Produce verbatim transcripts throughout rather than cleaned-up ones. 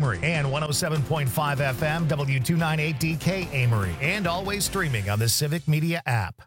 Amory, and one oh seven point five F M W two ninety-eight D K Amory, and always streaming on the Civic Media app.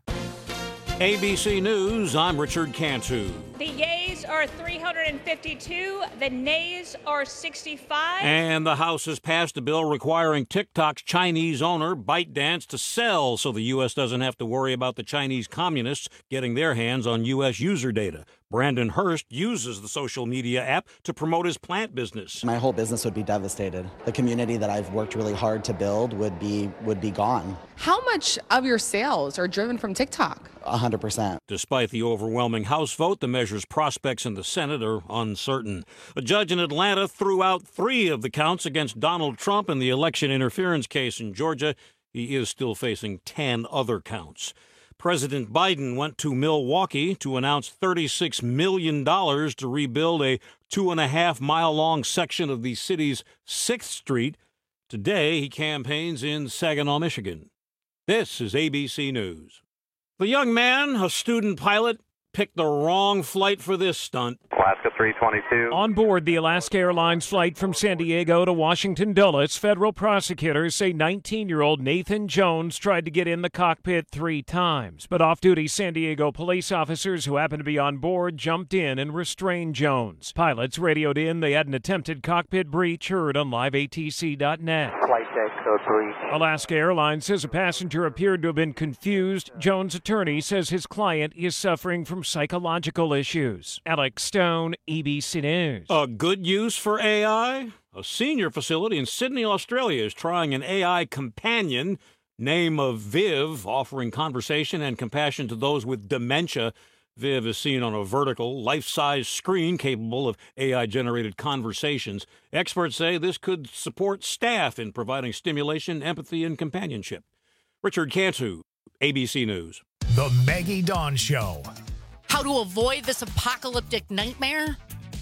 A B C News, I'm Richard Cantu. The yeas are three hundred fifty-two, the nays are sixty-five. And the House has passed a bill requiring TikTok's Chinese owner, ByteDance, to sell so the U S doesn't have to worry about the Chinese communists getting their hands on U S user data. Brandon Hurst uses the social media app to promote his plant business. My whole business would be devastated. The community that I've worked really hard to build would be would be gone. How much of your sales are driven from TikTok? one hundred percent. Despite the overwhelming House vote, the measure's prospects in the Senate are uncertain. A judge in Atlanta threw out three of the counts against Donald Trump in the election interference case in Georgia. He is still facing ten other counts. President Biden went to Milwaukee to announce thirty-six million dollars to rebuild a two and a half mile long section of the city's sixth Street. Today, he campaigns in Saginaw, Michigan. This is A B C News. The young man, a student pilot, picked the wrong flight for this stunt. Alaska three twenty-two. On board the Alaska Airlines flight from San Diego to Washington Dulles, federal prosecutors say nineteen-year-old Nathan Jones tried to get in the cockpit three times. But off-duty San Diego police officers who happened to be on board jumped in and restrained Jones. Pilots radioed in they had an attempted cockpit breach, heard on live A T C dot net. Flight deck code three. Alaska Airlines says a passenger appeared to have been confused. Jones' attorney says his client is suffering from psychological issues. Alex Stone, A B C News. A good use for A I? A senior facility in Sydney, Australia is trying an A I companion, name of Viv, offering conversation and compassion to those with dementia. Viv is seen on a vertical, life-size screen capable of A I-generated conversations. Experts say this could support staff in providing stimulation, empathy, and companionship. Richard Cantu, A B C News. The Maggie Dawn Show. How to avoid this apocalyptic nightmare?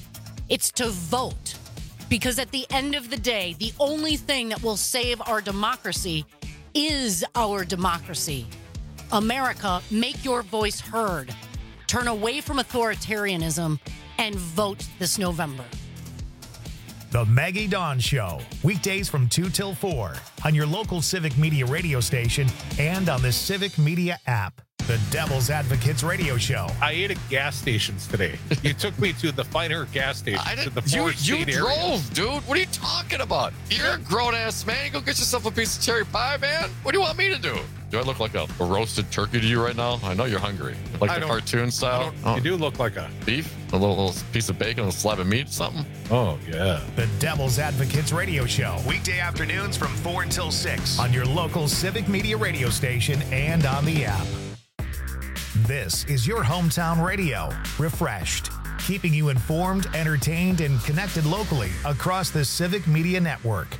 It's to vote. Because at the end of the day, the only thing that will save our democracy is our democracy. America, make your voice heard. Turn away from authoritarianism and vote this November. The Maggie Dawn Show. Weekdays from two till four on your local Civic Media radio station and on the Civic Media app. The Devil's Advocates radio show. I ate at gas stations today. You took me to the finer gas station. I to the you you area. drove, dude. What are you talking about? You're a grown-ass man. You go get yourself a piece of cherry pie, man. What do you want me to do? Do I look like a, a roasted turkey to you right now? I know you're hungry. Like I the don't- cartoon style? Oh. You do look like a... Beef? A little, little piece of bacon, a slab of meat, something? Oh, yeah. The Devil's Advocates radio show. Weekday afternoons from four until six on your local Civic Media radio station and on the app. This is your hometown radio, refreshed, keeping you informed, entertained, and connected locally across the Civic Media Network.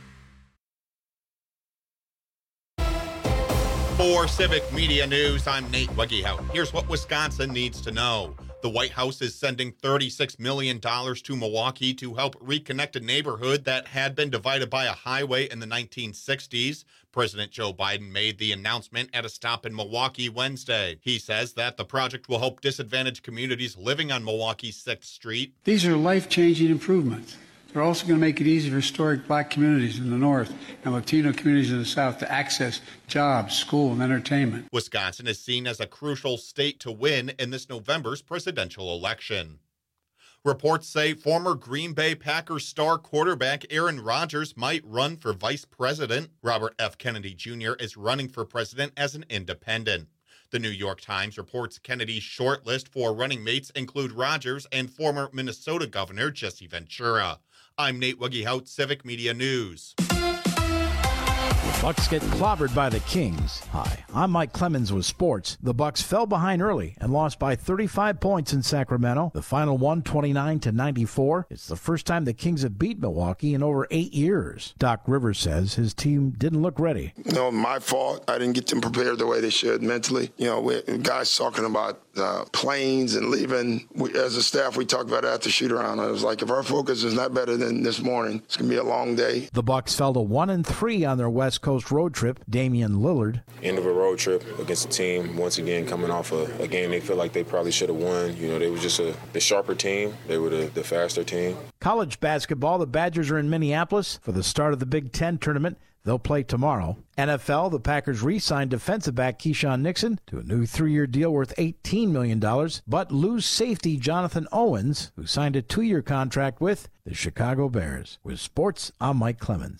For Civic Media News, I'm Nate Weggehout. Here's what Wisconsin needs to know. The White House is sending thirty-six million dollars to Milwaukee to help reconnect a neighborhood that had been divided by a highway in the nineteen sixties. President Joe Biden made the announcement at a stop in Milwaukee Wednesday. He says that the project will help disadvantaged communities living on Milwaukee's sixth Street. These are life-changing improvements. They're also going to make it easier for historic black communities in the north and Latino communities in the south to access jobs, school, and entertainment. Wisconsin is seen as a crucial state to win in this November's presidential election. Reports say former Green Bay Packers star quarterback Aaron Rodgers might run for vice president. Robert F. Kennedy Junior is running for president as an independent. The New York Times reports Kennedy's short list for running mates include Rodgers and former Minnesota Governor Jesse Ventura. I'm Nate Weggehout, Civic Media News. Bucks get clobbered by the Kings. Hi, I'm Mike Clemens with sports. The Bucks fell behind early and lost by thirty-five points in Sacramento. The final one twenty-nine to ninety-four. It's the first time the Kings have beat Milwaukee in over eight years. Doc Rivers says his team didn't look ready. You know, my fault. I didn't get them prepared the way they should mentally. You know, we, guys talking about uh, planes and leaving. We, as a staff, we talked about it after shoot-around. I was like, if our focus is not better than this morning, it's going to be a long day. The Bucks fell to one and three on their West Coast road trip. Damian Lillard. End of a road trip against a team, once again, coming off a, a game they feel like they probably should have won. You know, they were just a, the sharper team. They were the, the faster team. College basketball, the Badgers are in Minneapolis for the start of the Big Ten tournament. They'll play tomorrow. N F L, the Packers re-signed defensive back Keyshawn Nixon to a new three-year deal worth eighteen million dollars, but lose safety Jonathan Owens, who signed a two-year contract with the Chicago Bears. With sports, I'm Mike Clemens.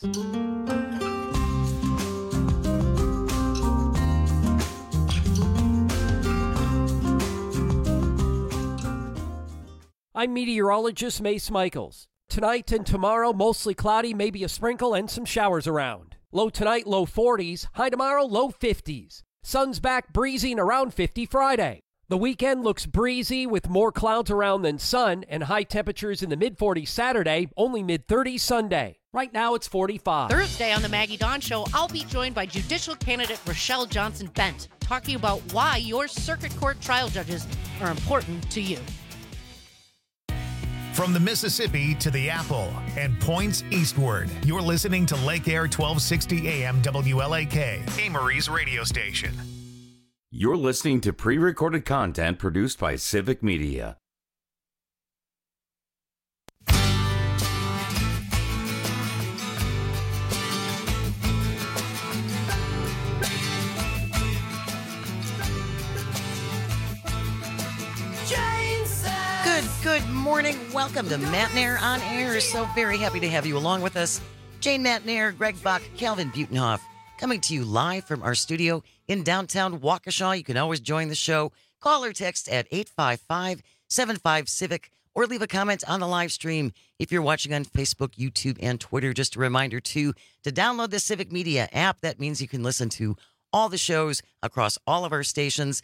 I'm meteorologist Mace Michaels. Tonight and tomorrow, mostly cloudy, maybe a sprinkle and some showers around. Low tonight, low forties. High tomorrow, low fifties. Sun's back breezy and around fifty Friday. The weekend looks breezy with more clouds around than sun and high temperatures in the mid forties Saturday, only mid thirties Sunday. Right now it's forty-five. Thursday on the Maggie Dawn Show, I'll be joined by judicial candidate Rochelle Johnson-Bent, talking about why your circuit court trial judges are important to you. From the Mississippi to the Apple and points eastward, you're listening to Lake Air twelve sixty A M W L A K, Amory's radio station. You're listening to pre-recorded content produced by Civic Media. Good, good morning. Welcome to Matt Nair on Air. So very happy to have you along with us. Jane Matt Nair, Greg Bach, Calvin Butenhoff, coming to you live from our studio in downtown Waukesha. You can always join the show. Call or text at eight five five, seven five, CIVIC or leave a comment on the live stream if you're watching on Facebook, YouTube, and Twitter. Just a reminder, too, to download the Civic Media app. That means you can listen to all the shows across all of our stations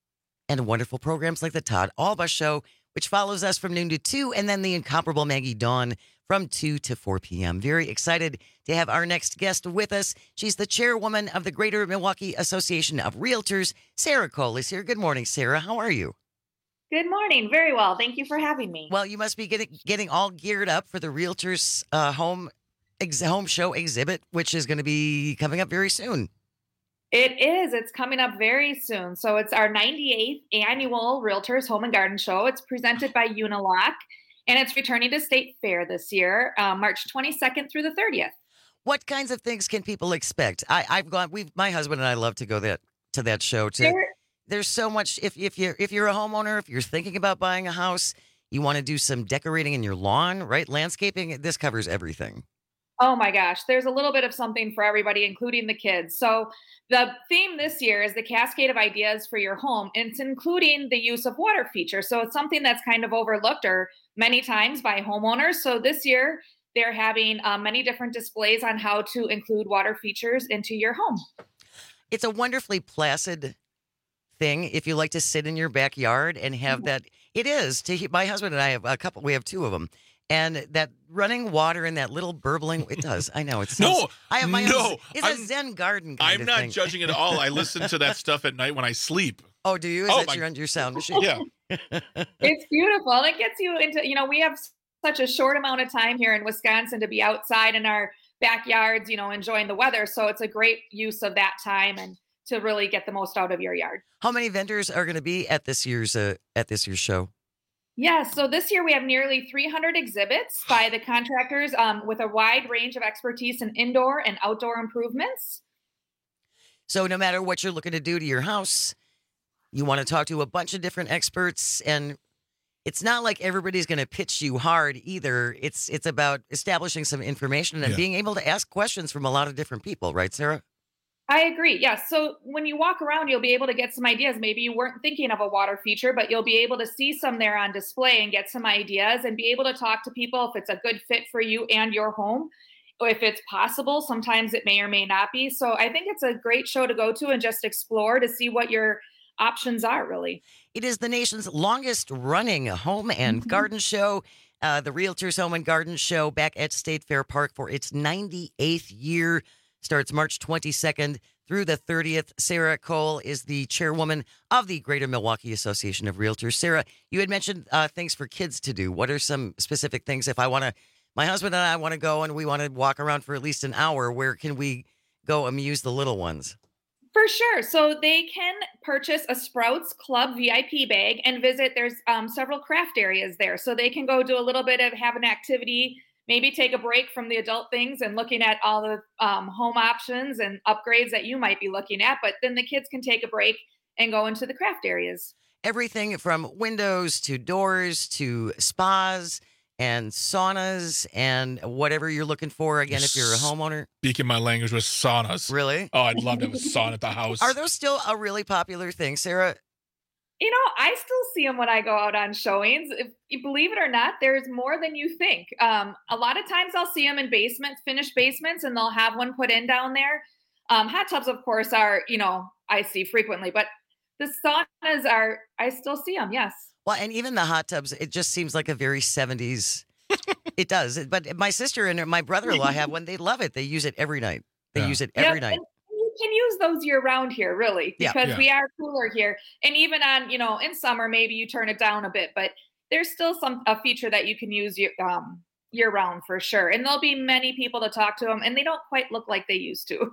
and wonderful programs like the Todd Alba Show, which follows us from noon to two, and then the incomparable Maggie Dawn from two to four p.m. Very excited to have our next guest with us. She's the chairwoman of the Greater Milwaukee Association of Realtors. Sarah Cole is here. Good morning, Sarah. How are you? Good morning. Very well. Thank you for having me. Well, you must be getting getting all geared up for the Realtors uh, home ex- home show exhibit, which is going to be coming up very soon. It is. It's coming up very soon. So it's our ninety-eighth annual Realtors Home and Garden Show. It's presented by Unilock, and it's returning to State Fair this year, uh, March twenty-second through the thirtieth. What kinds of things can people expect? I, I've gone. We, my husband and I love to go that to that show too. There, There's so much. If if you're if you're a homeowner, if you're thinking about buying a house, you want to do some decorating in your lawn, right? Landscaping. This covers everything. Oh my gosh, there's a little bit of something for everybody, including the kids. So the theme this year is the cascade of ideas for your home. And it's including the use of water features. So it's something that's kind of overlooked or many times by homeowners. So this year they're having uh, many different displays on how to include water features into your home. It's a wonderfully placid thing if you like to sit in your backyard and have that. It is. To my husband and I have a couple. We have two of them. And that running water and that little burbling, it does. I know. It's no, I have my no. own, it's I'm, a Zen garden kind I'm of not thing. judging it at all. I listen to that stuff at night when I sleep. Oh, do you? Is oh, that my, your, your sound machine? Yeah. It's beautiful. And it gets you into, you know, we have such a short amount of time here in Wisconsin to be outside in our backyards, you know, enjoying the weather. So it's a great use of that time and to really get the most out of your yard. How many vendors are going to be at this year's uh, at this year's show? Yeah, so this year we have nearly three hundred exhibits by the contractors um, with a wide range of expertise in indoor and outdoor improvements. So no matter what you're looking to do to your house, you want to talk to a bunch of different experts, and it's not like everybody's going to pitch you hard either. It's it's about establishing some information and yeah. being able to ask questions from a lot of different people, right, Sarah? I agree. Yes. So when you walk around, you'll be able to get some ideas. Maybe you weren't thinking of a water feature, but you'll be able to see some there on display and get some ideas and be able to talk to people if it's a good fit for you and your home. Or if it's possible, sometimes it may or may not be. So I think it's a great show to go to and just explore to see what your options are, really. It is the nation's longest running home and mm-hmm. garden show. Uh, the Realtors Home and Garden Show back at State Fair Park for its ninety-eighth year. Starts March twenty-second through the thirtieth. Sarah Cole is the chairwoman of the Greater Milwaukee Association of Realtors. Sarah, you had mentioned uh, things for kids to do. What are some specific things if I want to, my husband and I want to go and we want to walk around for at least an hour, where can we go amuse the little ones? For sure. So they can purchase a Sprouts Club V I P bag and visit. There's um, several craft areas there. So they can go do a little bit of have an activity, maybe take a break from the adult things and looking at all the um, home options and upgrades that you might be looking at. But then the kids can take a break and go into the craft areas. Everything from windows to doors to spas and saunas and whatever you're looking for. Again, if you're a homeowner. Speaking my language with saunas. Really? Oh, I'd love to have a sauna at the house. Are those still a really popular thing, Sarah? You know, I still see them when I go out on showings. If you believe it or not, there's more than you think. Um, a lot of times I'll see them in basements, finished basements, and they'll have one put in down there. Um, hot tubs, of course, are, you know, I see frequently, but the saunas are, I still see them, yes. Well, and even the hot tubs, it just seems like a very seventies. It does. But my sister and my brother-in-law have one. They love it. They use it every night. They yeah. use it every yep. night. You can use those year round here, really, because yeah. Yeah. we are cooler here. And even on, you know, in summer, maybe you turn it down a bit, but there's still some a feature that you can use year, um, year round for sure. And there'll be many people to talk to them, and they don't quite look like they used to.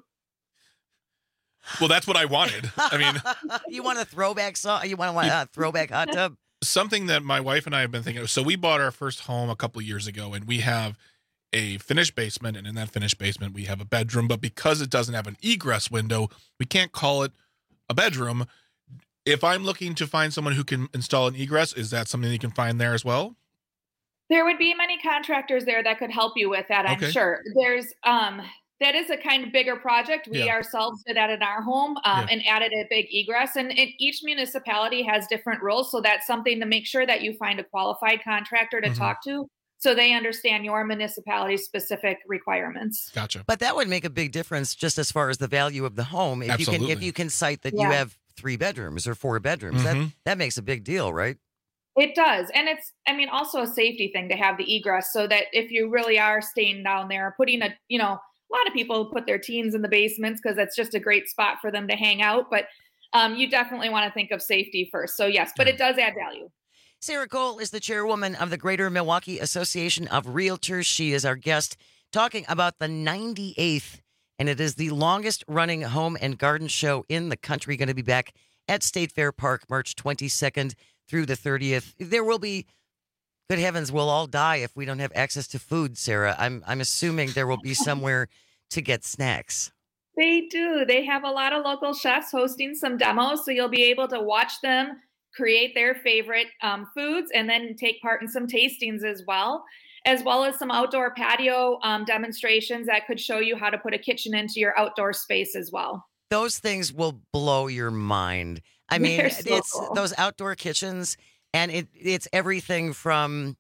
Well, that's what I wanted. I mean, you want a throwback song? You want a throwback hot tub? Something that my wife and I have been thinking of. So we bought our first home a couple years ago, and we have a finished basement, and in that finished basement we have a bedroom, but because it doesn't have an egress window, we can't call it a bedroom. If I'm looking to find someone who can install an egress, is that something you can find there as well? There would be many contractors there that could help you with that, I'm okay. sure. There's um that is a kind of bigger project. We yeah. ourselves did that in our home um, yeah. and added a big egress. And it, each municipality has different rules. So that's something to make sure that you find a qualified contractor to mm-hmm. talk to so they understand your municipality's specific requirements. Gotcha. But that would make a big difference just as far as the value of the home. If Absolutely. you can if you can cite that yeah. you have three bedrooms or four bedrooms, mm-hmm. that, that makes a big deal, right? It does. And it's, I mean, also a safety thing to have the egress so that if you really are staying down there, putting a, you know, a lot of people put their teens in the basements because that's just a great spot for them to hang out. But um, you definitely want to think of safety first. So, yes, but it does add value. Sarah Cole is the chairwoman of the Greater Milwaukee Association of Realtors. She is our guest talking about the ninety-eighth, and it is the longest running home and garden show in the country. Going to be back at State Fair Park March twenty-second through the thirtieth. There will be, good heavens, we'll all die if we don't have access to food, Sarah. I'm I'm assuming there will be somewhere to get snacks. They do. They have a lot of local chefs hosting some demos, so you'll be able to watch them create their favorite um, foods and then take part in some tastings as well, as well as some outdoor patio um, demonstrations that could show you how to put a kitchen into your outdoor space as well. Those things will blow your mind. I mean, so it's cool. Those outdoor kitchens, and it it's everything from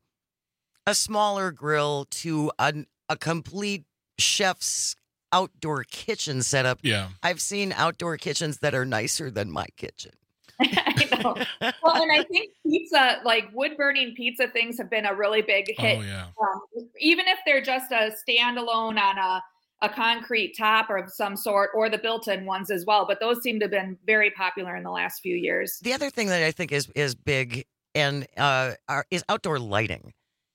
a smaller grill to a, a complete chef's outdoor kitchen setup. Yeah. I've seen outdoor kitchens that are nicer than my kitchen. I know. Well, and I think pizza, like wood burning pizza things have been a really big hit. Oh, yeah. Um, even if they're just a standalone on a, a concrete top or of some sort, or the built-in ones as well. But those seem to have been very popular in the last few years. The other thing that I think is, is big and uh, are, is outdoor lighting.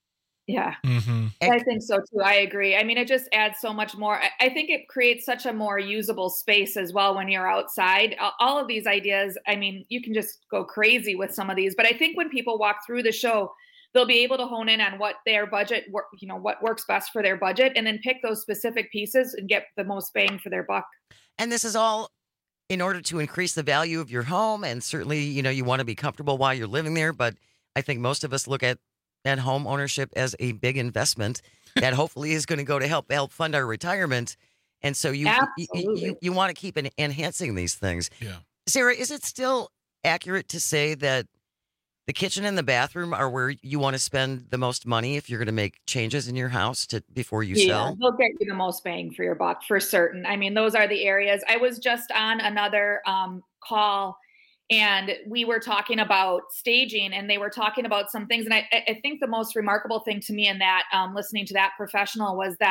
Yeah, mm-hmm. I think so too. I agree. I mean, it just adds so much more. I, I think it creates such a more usable space as well when you're outside. All of these ideas, I mean, you can just go crazy with some of these. But I think when people walk through the show, they'll be able to hone in on what their budget, work, you know, what works best for their budget, and then pick those specific pieces and get the most bang for their buck. And this is all in order to increase the value of your home. And certainly, you know, you want to be comfortable while you're living there. But I think most of us look at and home ownership as a big investment that hopefully is going to go to help help fund our retirement. And so you you, you, you want to keep en- enhancing these things. Yeah. Sarah, is it still accurate to say that the kitchen and the bathroom are where you want to spend the most money if you're going to make changes in your house to before you yeah, sell? They'll get you the most bang for your buck for certain. I mean, those are the areas. I was just on another um, call and we were talking about staging, and they were talking about some things. And I, I think the most remarkable thing to me in that, um, listening to that professional, was that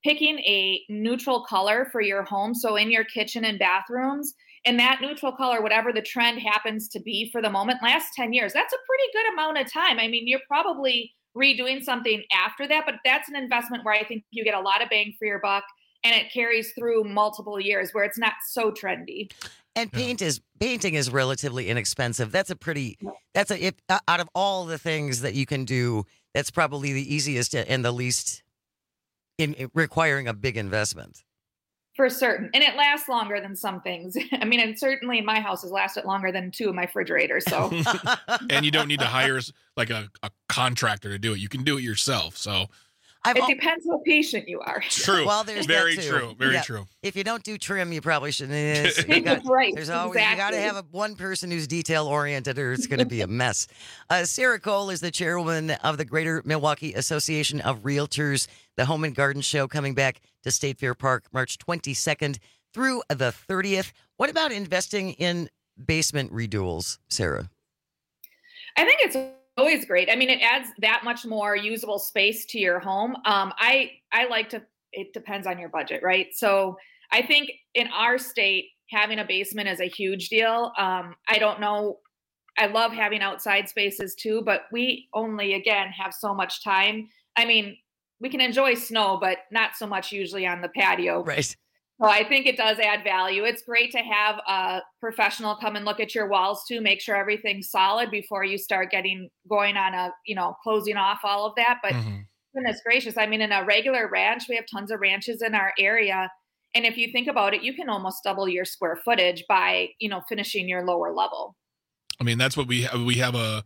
picking a neutral color for your home. So in your kitchen and bathrooms, and that neutral color, whatever the trend happens to be for the moment, lasts ten years. That's a pretty good amount of time. I mean, you're probably redoing something after that, but that's an investment where I think you get a lot of bang for your buck, and it carries through multiple years where it's not so trendy. And paint is painting is relatively inexpensive. That's a pretty that's a if, uh, out of all the things that you can do, that's probably the easiest and the least in, in requiring a big investment. For certain. And it lasts longer than some things. I mean, and certainly in my house has lasted longer than two of my refrigerators. So and you don't need to hire like a, a contractor to do it. You can do it yourself. So I've it al- depends how patient you are. True. Well, there's very that too. true. Very Yeah. true. If you don't do trim, you probably shouldn't. It's- you got- Right, There's always you got to exactly. have a, one person who's detail oriented, or it's going to be a mess. Uh, Sarah Cole is the chairwoman of the Greater Milwaukee Association of Realtors. The Home and Garden Show coming back to State Fair Park March twenty-second through the thirtieth. What about investing in basement redoals, Sarah? I think it's always great. I mean, it adds that much more usable space to your home. Um, I I like to. It depends on your budget, right? So I think in our state, having a basement is a huge deal. Um, I don't know. I love having outside spaces too, but we only again have so much time. I mean, we can enjoy snow, but not so much usually on the patio. Right. So I think it does add value. It's great to have a professional come and look at your walls too, make sure everything's solid before you start getting going on a, you know, closing off all of that. But Mm-hmm. goodness gracious, I mean, in a regular ranch, we have tons of ranches in our area. And if you think about it, you can almost double your square footage by, you know, finishing your lower level. I mean, that's what we have. We have a,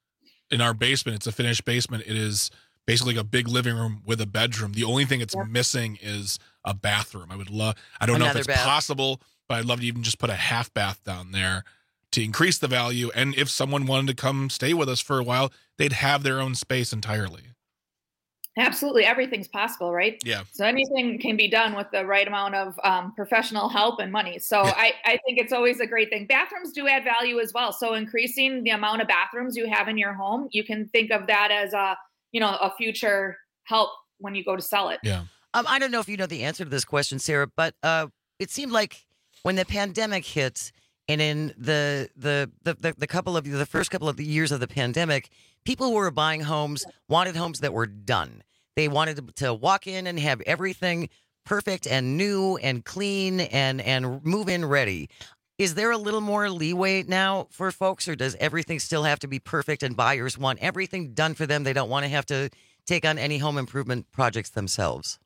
in our basement, it's a finished basement. It is basically a big living room with a bedroom. The only thing it's Yep. missing is a bathroom. I would love, I don't know Another if it's bath. possible, but I'd love to even just put a half bath down there to increase the value. And if someone wanted to come stay with us for a while, they'd have their own space entirely. Absolutely. Everything's possible, right? Yeah. So anything can be done with the right amount of um, professional help and money. So I, I think it's always a great thing. Bathrooms do add value as well. So increasing the amount of bathrooms you have in your home, you can think of that as a, you know, a future help when you go to sell it. Yeah. Um, I don't know if you know the answer to this question, Sarah, but uh, it seemed like when the pandemic hit, and in the the, the the the couple of the first couple of the years of the pandemic, people who were buying homes wanted homes that were done. They wanted to, to walk in and have everything perfect and new and clean and and move in ready. Is there a little more leeway now for folks, or does everything still have to be perfect and buyers want everything done for them? They don't want to have to take on any home improvement projects themselves.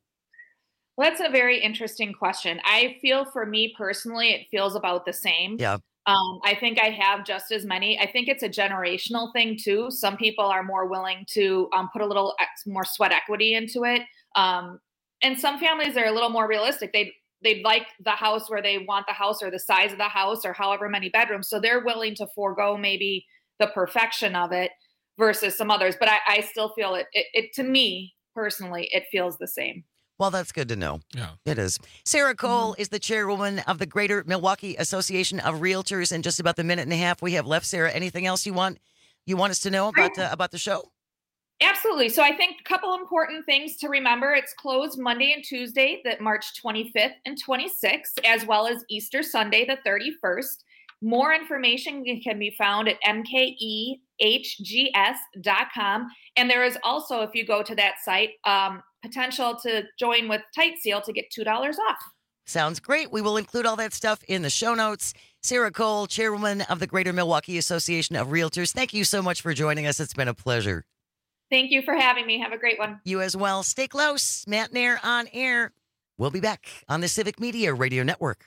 Well, that's a very interesting question. I feel for me personally, it feels about the same. Yeah. Um, I think I have just as many. I think it's a generational thing too. Some people are more willing to um, put a little ex- more sweat equity into it. Um, and some families are a little more realistic. They they'd like the house where they want the house, or the size of the house, or however many bedrooms. So they're willing to forego maybe the perfection of it versus some others. But I, I still feel it, it, it, to me personally, it feels the same. Well, that's good to know. Yeah. It is. Sarah Cole is the chairwoman of the Greater Milwaukee Association of Realtors. In just about the minute and a half we have left, Sarah, anything else you want you want us to know about uh, about the show? Absolutely. So I think a couple important things to remember. It's closed Monday and Tuesday, that March twenty-fifth and twenty-sixth, as well as Easter Sunday, the thirty-first. More information can be found at m k e h g s dot com. And there is also, if you go to that site, um, potential to join with Tight Seal to get two dollars off. Sounds great. We will include all that stuff in the show notes. Sarah Cole, chairwoman of the Greater Milwaukee Association of Realtors, thank you so much for joining us. It's been a pleasure. Thank you for having me. Have a great one. You as well. Stay close. Matt Nair on air. We'll be back on the Civic Media Radio Network.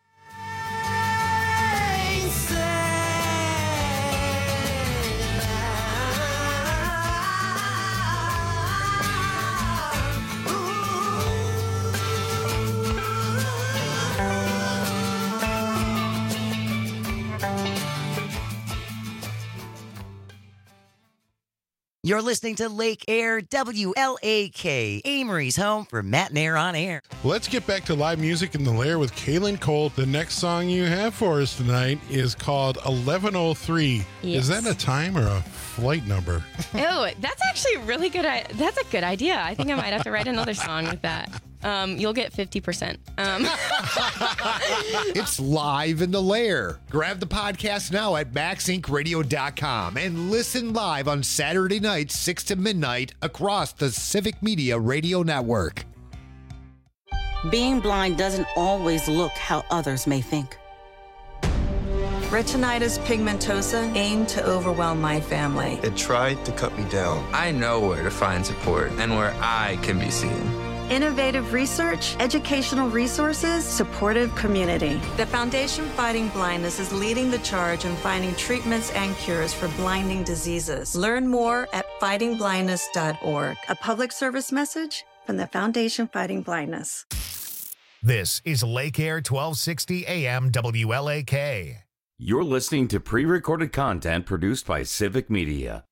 You're listening to Lake Air, W L A K, Amory's home for Matt Nair on air. Let's get back to live music in the Lair with Kaylin Cole. The next song you have for us tonight is called eleven oh three. Yes. Is that a time or a flight number? Oh, that's actually really good. I- That's a good idea. I think I might have to write another song with that. um, you'll get fifty percent. Um. It's live in the lair. Grab the podcast now at max inc radio dot com and listen live on Saturday nights, six to midnight, across the Civic Media Radio Network. Being blind doesn't always look how others may think. Retinitis pigmentosa aimed to overwhelm my family. It tried to cut me down. I know where to find support and where I can be seen. Innovative research, educational resources, supportive community. The Foundation Fighting Blindness is leading the charge in finding treatments and cures for blinding diseases. Learn more at fighting blindness dot org. A public service message from the Foundation Fighting Blindness. This is Lake Air twelve sixty A M W L A K. You're listening to pre-recorded content produced by Civic Media.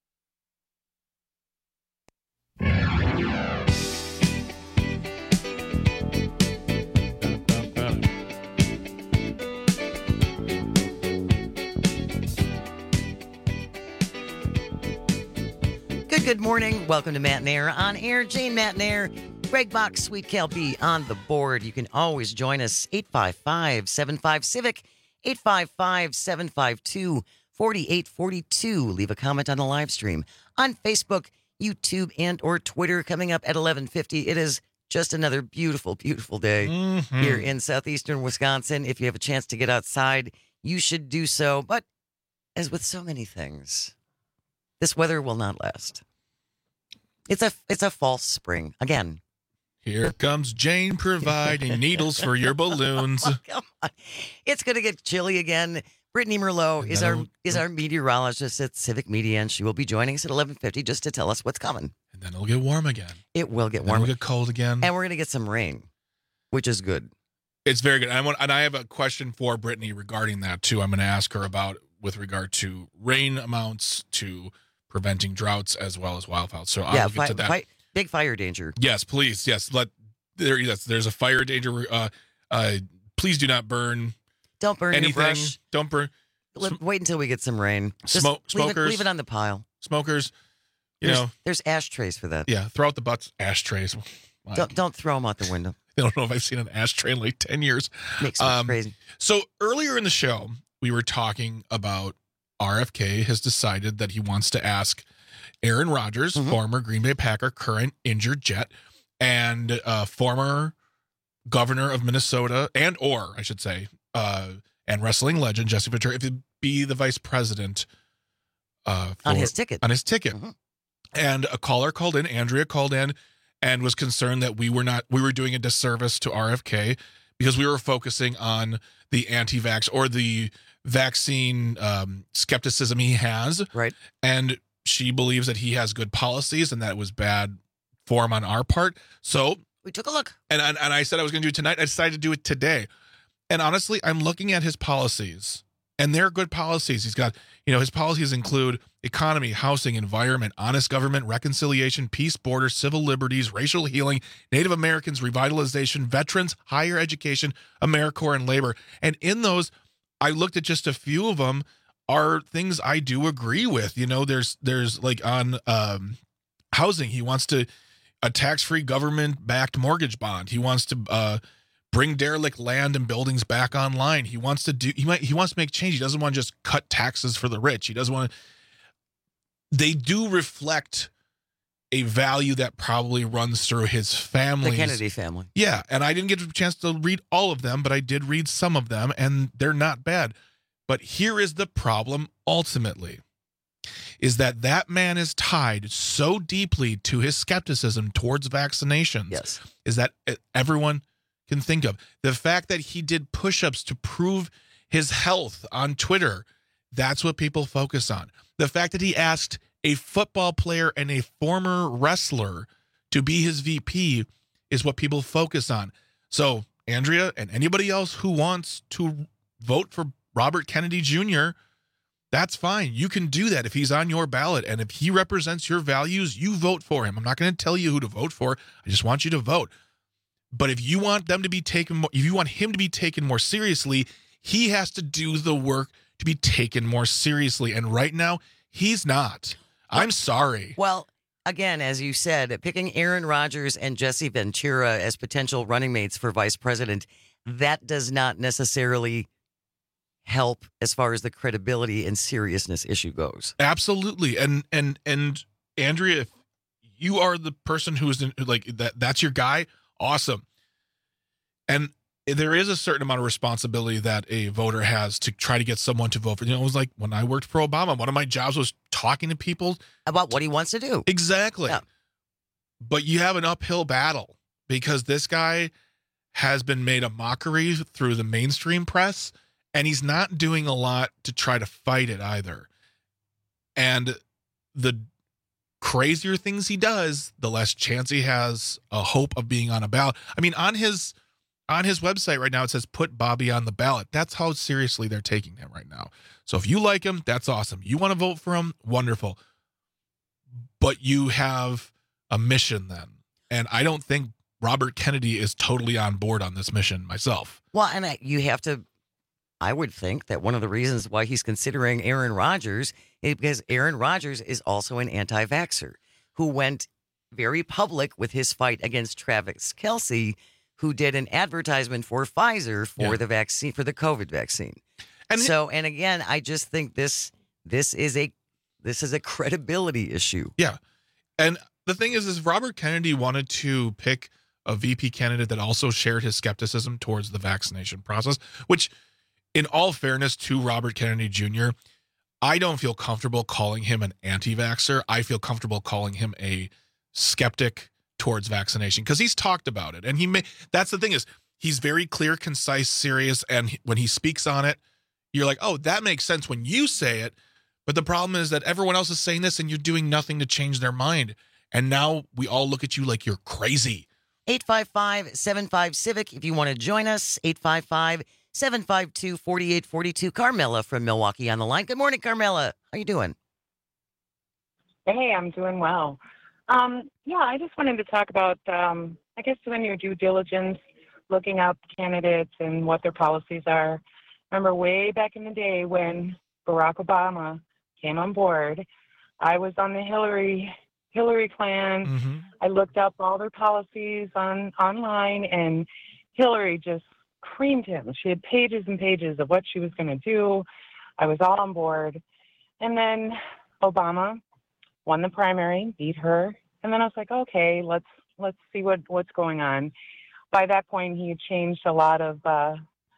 Good, good morning. Welcome to Matt Nair on air. Jane Matt Nair, Greg Bach, Sweet Cal B on the board. You can always join us, eight five five, seven five, CIVIC, eight five five, seven five two, four eight four two. Leave a comment on the live stream on Facebook, YouTube, and or Twitter. Coming up at eleven fifty, it is just another beautiful, beautiful day Mm-hmm. here in southeastern Wisconsin. If you have a chance to get outside, you should do so. But as with so many things, this weather will not last. It's a it's a false spring again. Here comes Jane providing needles for your balloons. Oh, come on. It's going to get chilly again. Brittany Merlot is our is our meteorologist at Civic Media, and she will be joining us at eleven fifty just to tell us what's coming. And then it'll get warm again. It will get And then warm. it'll get cold again. And we're going to get some rain, which is good. It's very good. I want, and I have a question for Brittany regarding that too. I'm going to ask her about with regard to rain amounts, to preventing droughts, as well as wildfires. So I'll yeah, get fi- to that. fi- big fire danger. Yes, please. Yes, let there. Yes, there's a fire danger. Uh, uh, please do not burn. Don't burn anything. your brush. Don't burn. Let, wait until we get some rain. Just Smoke, leave it, smokers. leave it on the pile. Smokers. You there's, know, there's ashtrays for that. yeah. Throw out the butts. Ashtrays. My Don't don't throw them out the window. I don't know if I've seen an ashtray in like ten years. Makes me crazy. So earlier in the show, we were talking about R F K has decided that he wants to ask Aaron Rodgers, Mm-hmm. former Green Bay Packer, current injured Jet, and uh, former governor of Minnesota, and or I should say, uh, and wrestling legend Jesse Ventura, if he'd be the vice president uh, On for- his ticket. On his ticket. Mhm. And a caller called in, Andrea called in, and was concerned that we were not we were doing a disservice to R F K because we were focusing on the anti-vax or the vaccine um, skepticism he has. Right. And she believes that he has good policies and that it was bad form on our part. So we took a look. And, and, and I said I was going to do it tonight. I decided to do it today. And honestly, I'm looking at his policies, and they're good policies. He's got, you know, his policies include economy, housing, environment, honest government, reconciliation, peace, border, civil liberties, racial healing, Native Americans, revitalization, veterans, higher education, AmeriCorps, and labor. And in those, I looked at just a few of them are things I do agree with. You know, there's, there's like on um, housing, he wants to, a tax-free government-backed mortgage bond. He wants to uh, bring derelict land and buildings back online. He wants to do. He might. He wants to make change. He doesn't want to just cut taxes for the rich. He doesn't want to. They do reflect a value that probably runs through his family. The Kennedy family. Yeah, and I didn't get a chance to read all of them, but I did read some of them, and they're not bad. But here is the problem ultimately, is that that man is tied so deeply to his skepticism towards vaccinations. Yes. Is that everyone can think of. The fact that he did push-ups to prove his health on Twitter, that's what people focus on. The fact that he asked a football player and a former wrestler to be his V P is what people focus on. So, Andrea and anybody else who wants to vote for Robert Kennedy Junior, that's fine. You can do that if he's on your ballot. And if he represents your values, you vote for him. I'm not going to tell you who to vote for. I just want you to vote. But if you want them to be taken more, if you want him to be taken more seriously, he has to do the work to be taken more seriously. And right now, he's not. I'm sorry. Well, again, as you said, picking Aaron Rodgers and Jesse Ventura as potential running mates for vice president, that does not necessarily help as far as the credibility and seriousness issue goes. Absolutely. And and and Andrea, if you are the person who is in, like that, that's your guy, awesome. And there is a certain amount of responsibility that a voter has to try to get someone to vote for. You know, it was like when I worked for Obama, one of my jobs was talking to people about what he wants to do. Exactly. Yeah. But you have an uphill battle because this guy has been made a mockery through the mainstream press, and he's not doing a lot to try to fight it either. And the crazier things he does, the less chance he has a hope of being on a ballot. I mean, on his on his website right now, it says put Bobby on the ballot. That's how seriously they're taking him right now. So if you like him, that's awesome. You want to vote for him? Wonderful. But you have a mission then. And I don't think Robert Kennedy is totally on board on this mission myself. Well, and I, you have to, I would think that one of the reasons why he's considering Aaron Rodgers is because Aaron Rodgers is also an anti-vaxxer who went very public with his fight against Travis Kelce, who did an advertisement for Pfizer for Yeah. the vaccine, for the COVID vaccine. And so, and again, I just think this this is a this is a credibility issue. Yeah. And the thing is, is Robert Kennedy wanted to pick a V P candidate that also shared his skepticism towards the vaccination process, which, in all fairness to Robert Kennedy Junior, I don't feel comfortable calling him an anti-vaxxer. I feel comfortable calling him a skeptic towards vaccination because he's talked about it. And he may, that's the thing is he's very clear, concise, serious. And he- when he speaks on it, you're like, oh, that makes sense when you say it. But the problem is that everyone else is saying this and you're doing nothing to change their mind. And now we all look at you like you're crazy. eight five five, seven five, CIVIC if you want to join us. eight five five, seven five two, four eight four two. Carmela from Milwaukee on the line. Good morning, Carmela. How you doing? Hey, I'm doing well. Um, yeah, I just wanted to talk about, um, I guess, doing your due diligence, looking up candidates and what their policies are. Remember way back in the day when Barack Obama came on board, I was on the Hillary Hillary clan. Mm-hmm. I looked up all their policies on online, and Hillary just creamed him. She had pages and pages of what she was going to do. I was all on board. And then Obama won the primary, beat her, and then I was like, okay, let's let's see what, what's going on. By that point, he had changed a lot of uh,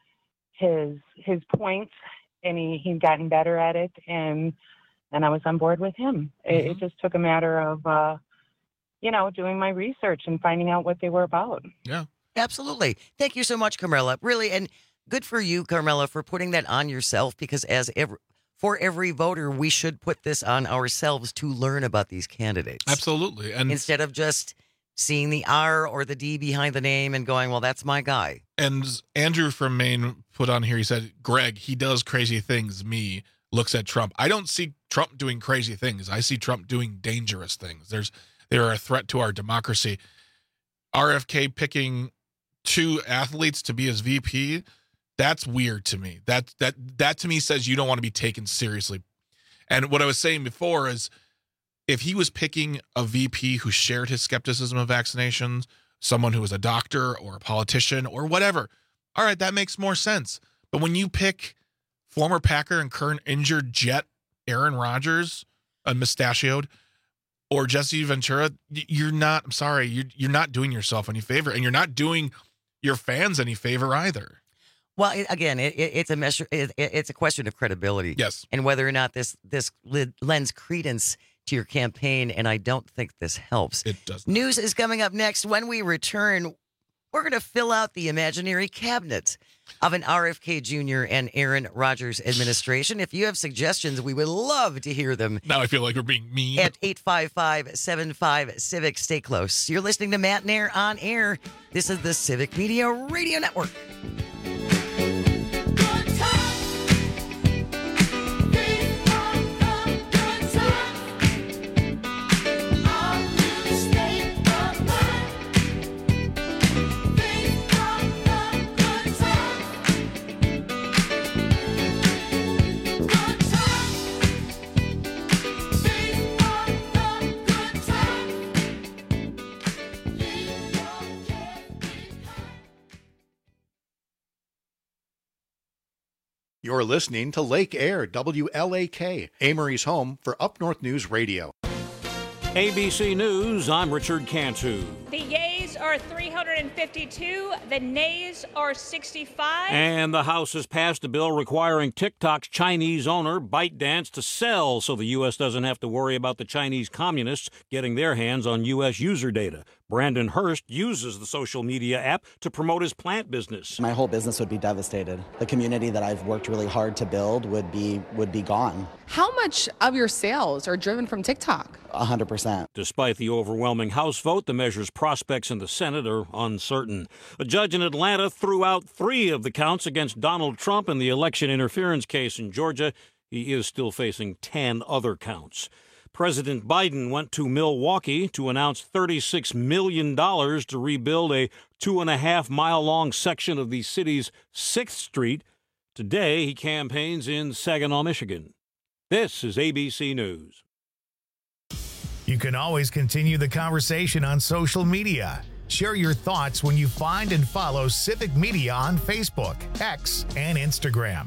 his his points, and he he'd gotten better at it, and and I was on board with him. It, Mm-hmm. it just took a matter of, uh, you know, doing my research and finding out what they were about. Yeah, absolutely. Thank you so much, Carmela. Really, and good for you, Carmela, for putting that on yourself. Because as every for every voter, we should put this on ourselves to learn about these candidates. Absolutely. And instead of just seeing the R or the D behind the name and going, well, that's my guy. And Andrew from Maine put on here, he said, Greg, he does crazy things. Me looks at Trump. I don't see Trump doing crazy things. I see Trump doing dangerous things. There's They're a threat to our democracy. R F K picking two athletes to be his V P, that's weird to me. That that that to me says you don't want to be taken seriously. And what I was saying before is if he was picking a V P who shared his skepticism of vaccinations, someone who was a doctor or a politician or whatever, all right, that makes more sense. But when you pick former Packer and current injured Jet Aaron Rodgers, a mustachioed, or Jesse Ventura, you're not, I'm sorry, you're, you're not doing yourself any favor, and you're not doing your fans any favor either. Well, it, again, it, it, it's a measure. It, it, it's a question of credibility. Yes, and whether or not this this lends credence to your campaign. And I don't think this helps. It does. News is coming up next. When we return, we're going to fill out the imaginary cabinet of an R F K Junior and Aaron Rodgers administration. If you have suggestions, we would love to hear them. Now I feel like we're being mean. At eight five five, seven five, CIVIC. Stay close. You're listening to Matt Nair on air. This is the Civic Media Radio Network. You're listening to Lake Air, W L A K, Amory's home for Up North News Radio. A B C News, I'm Richard Cantu. The yeas are three hundred fifty-two, the nays are sixty-five. And the House has passed a bill requiring TikTok's Chinese owner, ByteDance, to sell so the U S doesn't have to worry about the Chinese communists getting their hands on U S user data. Brandon Hurst uses the social media app to promote his plant business. My whole business would be devastated. The community that I've worked really hard to build would be would be gone. How much of your sales are driven from TikTok? one hundred percent. Despite the overwhelming House vote, the measure's prospects in the Senate are uncertain. A judge in Atlanta threw out three of the counts against Donald Trump in the election interference case in Georgia. He is still facing ten other counts. President Biden went to Milwaukee to announce thirty-six million dollars to rebuild a two and a half mile long section of the city's sixth Street. Today, he campaigns in Saginaw, Michigan. This is A B C News. You can always continue the conversation on social media. Share your thoughts when you find and follow Civic Media on Facebook, X, and Instagram.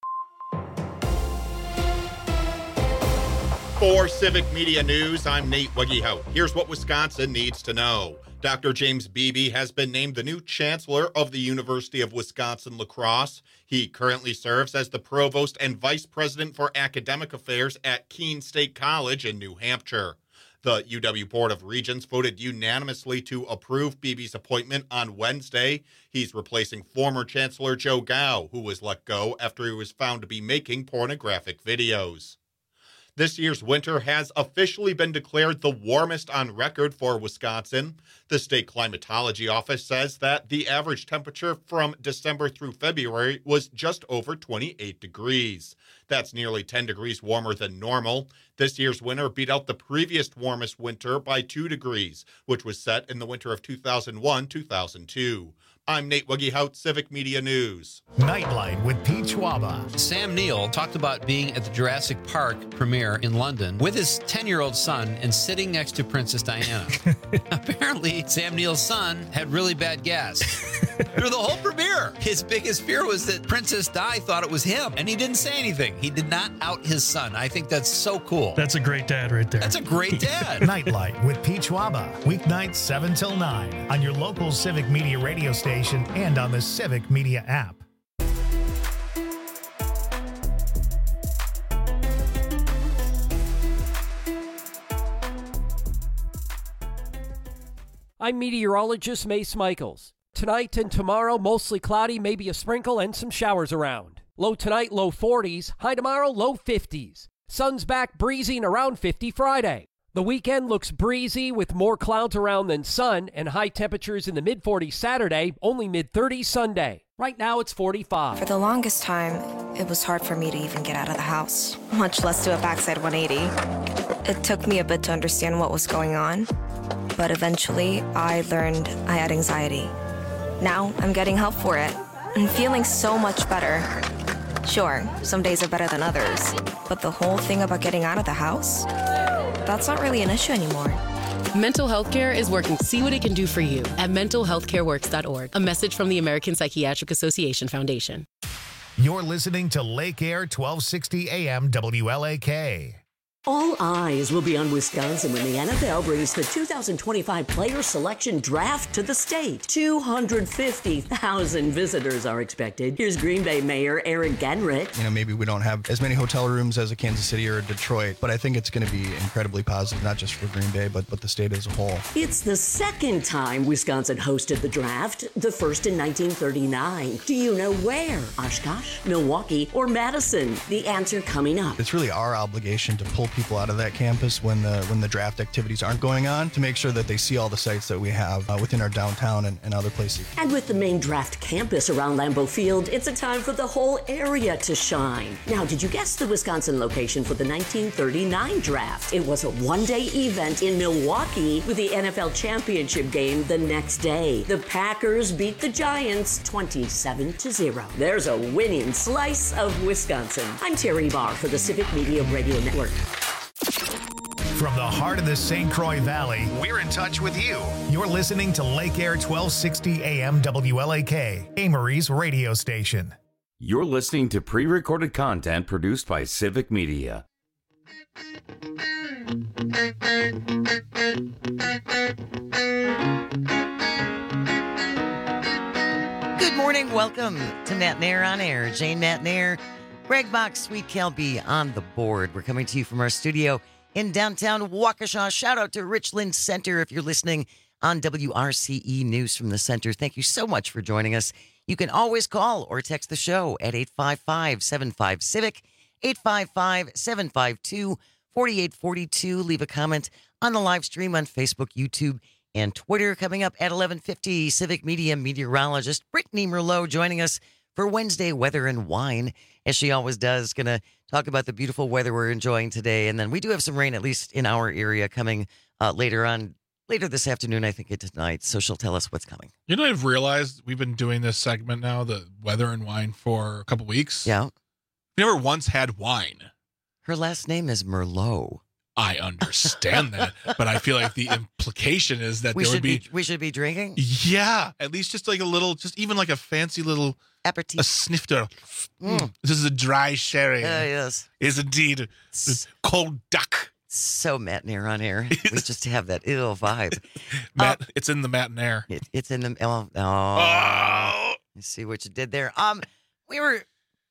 For Civic Media News, I'm Nate Weggehout. Here's what Wisconsin needs to know. Doctor James Beebe has been named the new chancellor of the University of Wisconsin-La Crosse. He currently serves as the provost and vice president for academic affairs at Keene State College in New Hampshire. The U W Board of Regents voted unanimously to approve Beebe's appointment on Wednesday. He's replacing former Chancellor Joe Gao, who was let go after he was found to be making pornographic videos. This year's winter has officially been declared the warmest on record for Wisconsin. The state climatology office says that the average temperature from December through February was just over twenty-eight degrees. That's nearly ten degrees warmer than normal. This year's winter beat out the previous warmest winter by two degrees, which was set in the winter of two thousand one to two thousand two. I'm Nate Weggehout, Civic Media News. Nightlight with Pete Schwaba. Sam Neill talked about being at the Jurassic Park premiere in London with his ten-year-old son and sitting next to Princess Diana. Apparently, Sam Neill's son had really bad gas through the whole premiere. His biggest fear was that Princess Di thought it was him, and he didn't say anything. He did not out his son. I think that's so cool. That's a great dad right there. That's a great dad. Nightlight with Pete Schwaba. Weeknights seven till nine on your local Civic Media radio station and on the Civic Media app. I'm meteorologist Mace Michaels. Tonight and tomorrow, mostly cloudy, maybe a sprinkle and some showers around. Low tonight, low forties. High tomorrow, low fifties. Sun's back breezy around fifty Friday. The weekend looks breezy with more clouds around than sun and high temperatures in the mid forties Saturday, only mid thirties Sunday. Right now it's forty-five. For the longest time, it was hard for me to even get out of the house, much less do a backside one eighty. It took me a bit to understand what was going on, but eventually I learned I had anxiety. Now I'm getting help for it and feeling so much better. Sure, some days are better than others, but the whole thing about getting out of the house, that's not really an issue anymore. Mental health care is working. See what it can do for you at mental health care works dot org. A message from the American Psychiatric Association Foundation. You're listening to Lake Air twelve sixty A M W L A K. All eyes will be on Wisconsin when the N F L brings the two thousand twenty-five Player Selection Draft to the state. two hundred fifty thousand visitors are expected. Here's Green Bay Mayor Eric Genrich. You know, maybe we don't have as many hotel rooms as a Kansas City or a Detroit, but I think it's going to be incredibly positive, not just for Green Bay, but, but the state as a whole. It's the second time Wisconsin hosted the draft, the first in nineteen thirty-nine. Do you know where? Oshkosh, Milwaukee, or Madison? The answer coming up. It's really our obligation to pull people out of that campus when the when the draft activities aren't going on to make sure that they see all the sites that we have uh, within our downtown and, and other places. And with the main draft campus around Lambeau Field, it's a time for the whole area to shine. Now, did you guess the Wisconsin location for the nineteen thirty-nine draft? It was a one-day event in Milwaukee with the N F L championship game the next day. The Packers beat the Giants twenty-seven to zero. There's a winning slice of Wisconsin. I'm Terry Barr for the Civic Media Radio Network. From the heart of the Saint Croix Valley, we're in touch with you. You're listening to Lake Air twelve sixty A M W L A K, Amory's radio station. You're listening to pre-recorded content produced by Civic Media. Good morning. Welcome to Matt Nair on Air. Jane Matt Nair, Greg Bach, Sweet Kelby on the board. We're coming to you from our studio in downtown Waukesha. Shout out to Richland Center if you're listening on W R C E News from the Center. Thank you so much for joining us. You can always call or text the show at eight five five, seven five, CIVIC, eight five five, seven five two, four eight four two. Leave a comment on the live stream on Facebook, YouTube, and Twitter. Coming up at eleven fifty, Civic Media meteorologist Brittany Merlot joining us for Wednesday Weather and Wine, as she always does. Going to talk about the beautiful weather we're enjoying today. And then we do have some rain, at least in our area, coming uh, later on. Later this afternoon, I think it's tonight, so she'll tell us what's coming. You know, I've realized we've been doing this segment now, the weather and wine, for a couple weeks. Yeah. We never once had wine. Her last name is Merlot. I understand that, but I feel like the implication is that we there should would be, be we should be drinking. Yeah, at least just like a little, just even like a fancy little aperitif, a snifter. Mm. Mm. This is a dry sherry. Uh, yes, is indeed cold duck. So Matt Nair on air. We just have that ill vibe. Matt, uh, it's in the Matt Nair. It, it's in the oh, oh. oh. You see what you did there. Um, we were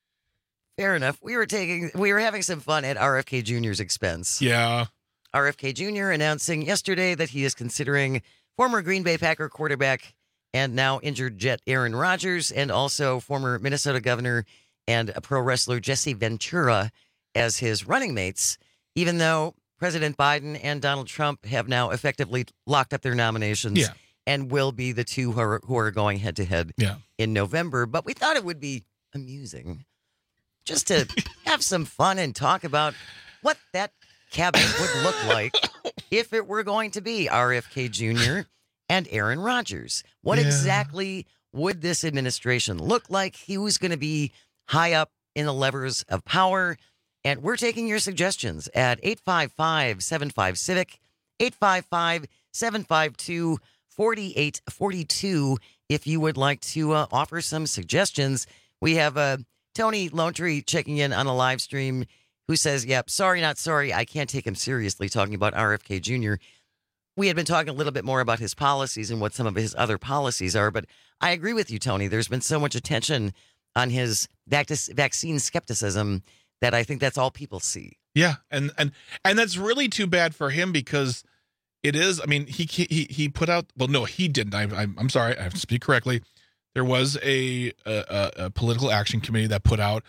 fair enough. We were taking, we were having some fun at R F K Junior's expense. Yeah. R F K Junior announcing yesterday that he is considering former Green Bay Packer quarterback and now injured Jet Aaron Rodgers, and also former Minnesota governor and a pro wrestler Jesse Ventura as his running mates, even though President Biden and Donald Trump have now effectively locked up their nominations yeah. and will be the two who are, who are going head to head yeah. in November. But we thought it would be amusing just to have some fun and talk about what that cabinet would look like if it were going to be R F K Junior and Aaron Rodgers. What yeah. exactly would this administration look like? Who's going to be high up in the levers of power? And we're taking your suggestions at eight five five, seven five, CIVIC, eight five five, seven five two, four eight four two if you would like to uh, offer some suggestions. We have uh, Tony Lone Tree checking in on a live stream who says, yep, sorry, not sorry. I can't take him seriously talking about R F K Junior We had been talking a little bit more about his policies and what some of his other policies are. But I agree with you, Tony. There's been so much attention on his vac- vaccine skepticism that I think that's all people see. Yeah, and and and that's really too bad for him, because it is. I mean, he he he put out. Well, no, he didn't. I, I'm I'm sorry. I have to speak correctly. There was a, a a political action committee that put out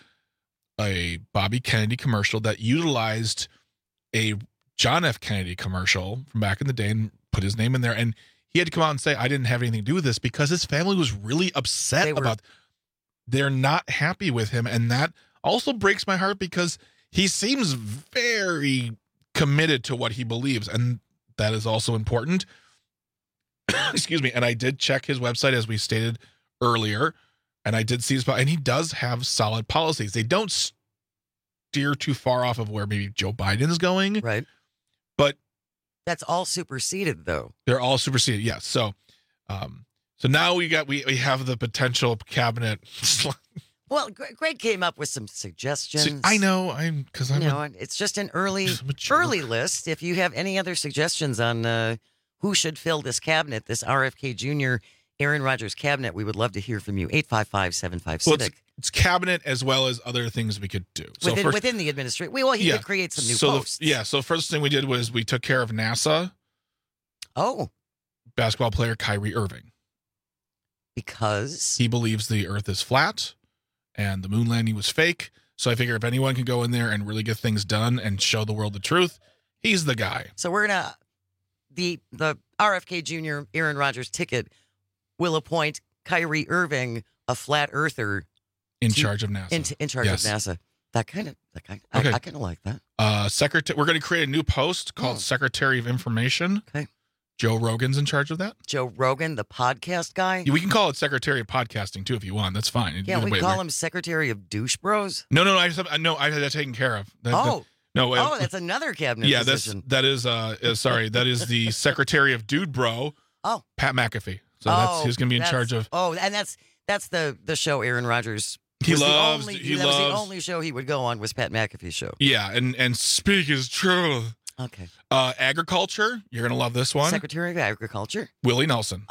a Bobby Kennedy commercial that utilized a John F. Kennedy commercial from back in the day and put his name in there. And he had to come out and say, I didn't have anything to do with this, because his family was really upset They were- about. They're not happy with him, and that also breaks my heart, because he seems very committed to what he believes, and that is also important. Excuse me. And I did check his website, as we stated earlier, and I did see his, and he does have solid policies. They don't steer too far off of where maybe Joe Biden is going. Right. But that's all superseded, though. They're all superseded. Yes. So, um, so now we got, we, we have the potential cabinet. Well, Greg came up with some suggestions. See, I know, I'm because I'm. You know, a, it's just an early early list. If you have any other suggestions on uh, who should fill this cabinet, this R F K Junior Aaron Rodgers cabinet, we would love to hear from you. eight five five, seven five, well, CIVIC. It's, it's cabinet as well as other things we could do. So within, first, within the administration, well, he yeah, could create some new so posts. The, yeah. So first thing we did was we took care of NASA. Oh. Basketball player Kyrie Irving. Because he believes the Earth is flat and the moon landing was fake. So I figure if anyone can go in there and really get things done and show the world the truth, he's the guy. So we're gonna the the R F K Junior Aaron Rodgers ticket will appoint Kyrie Irving, a flat earther, in to, charge of NASA. In, in charge yes. of NASA. That kind of that kind. Okay. I, I kind of like that. Uh, secretary. We're going to create a new post called oh. Secretary of Information. Okay. Joe Rogan's in charge of that. Joe Rogan, the podcast guy. Yeah, we can call it Secretary of Podcasting too if you want. That's fine. Yeah, we wait, call wait. him Secretary of Douche Bros. No, no, no. I just have, no, I had that taken care of. That, oh. That, no. Oh, uh, that's another cabinet yeah, position. that's that is. Uh, uh, sorry, that is the Secretary of Dude Bro. Oh. Pat McAfee. So oh, that's who's going to be in charge of. Oh, and that's that's the the show Aaron Rodgers He was loves. The only, he that loves. was the only show he would go on was Pat McAfee's show. Yeah, and and speak his truth. Okay. Uh, agriculture. You're gonna love this one. Secretary of Agriculture. Willie Nelson.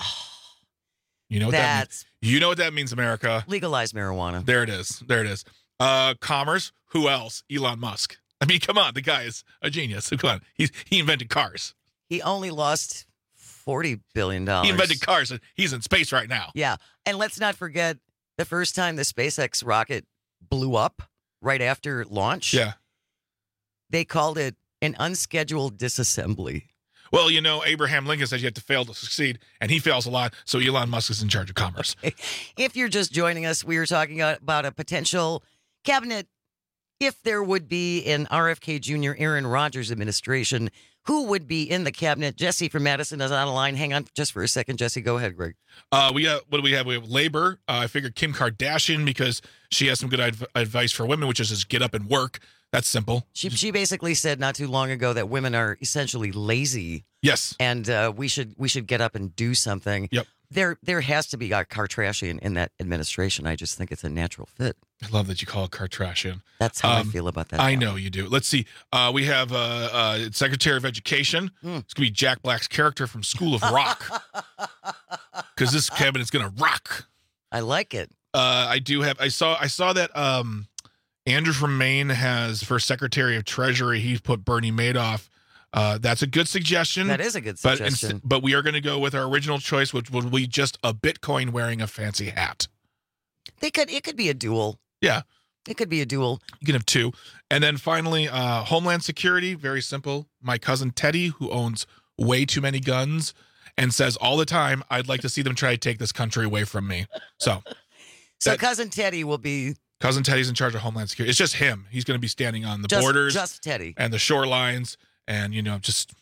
You know what That's that means? You know what that means, America. Legalize marijuana. There it is. There it is. Uh, commerce. Who else? Elon Musk. I mean, come on. The guy is a genius. Come on. He's he invented cars. He only lost forty billion dollars. He invented cars. And he's in space right now. Yeah, and let's not forget the first time the SpaceX rocket blew up right after launch. Yeah. They called it an unscheduled disassembly. Well, you know, Abraham Lincoln says you have to fail to succeed, and he fails a lot, so Elon Musk is in charge of commerce. Okay. If you're just joining us, we were talking about a potential cabinet, if there would be an R F K Junior Aaron Rodgers administration, who would be in the cabinet? Jesse from Madison is on the line. Hang on just for a second. Jesse, go ahead, Greg. Uh, we got, what do we have? We have labor. Uh, I figured Kim Kardashian, because she has some good adv- advice for women, which is just get up and work. That's simple. She she basically said not too long ago that women are essentially lazy. Yes. And uh, we should we should get up and do something. Yep. There there has to be a Kardashian in that administration. I just think it's a natural fit. I love that you call it Kardashian. That's how Um, I feel about that. I now. know you do. Let's see. Uh, we have uh, uh, Secretary of Education. Mm. It's going to be Jack Black's character from School of Rock. Because this cabinet's going to rock. I like it. Uh, I do have. I saw. I saw that um, Andrew from Maine has for Secretary of Treasury. He put Bernie Madoff. Uh, that's a good suggestion. That is a good But suggestion. inst- but we are going to go with our original choice, which will be just a Bitcoin wearing a fancy hat. They could it could be a duel. Yeah. It could be a duel. You can have two. And then finally, uh, Homeland Security, very simple. My cousin Teddy, who owns way too many guns and says all the time, I'd like to see them try to take this country away from me. So, So that- cousin Teddy will be cousin Teddy's in charge of Homeland Security. It's just him. He's going to be standing on the just, borders just Teddy. and the shorelines. And, you know, just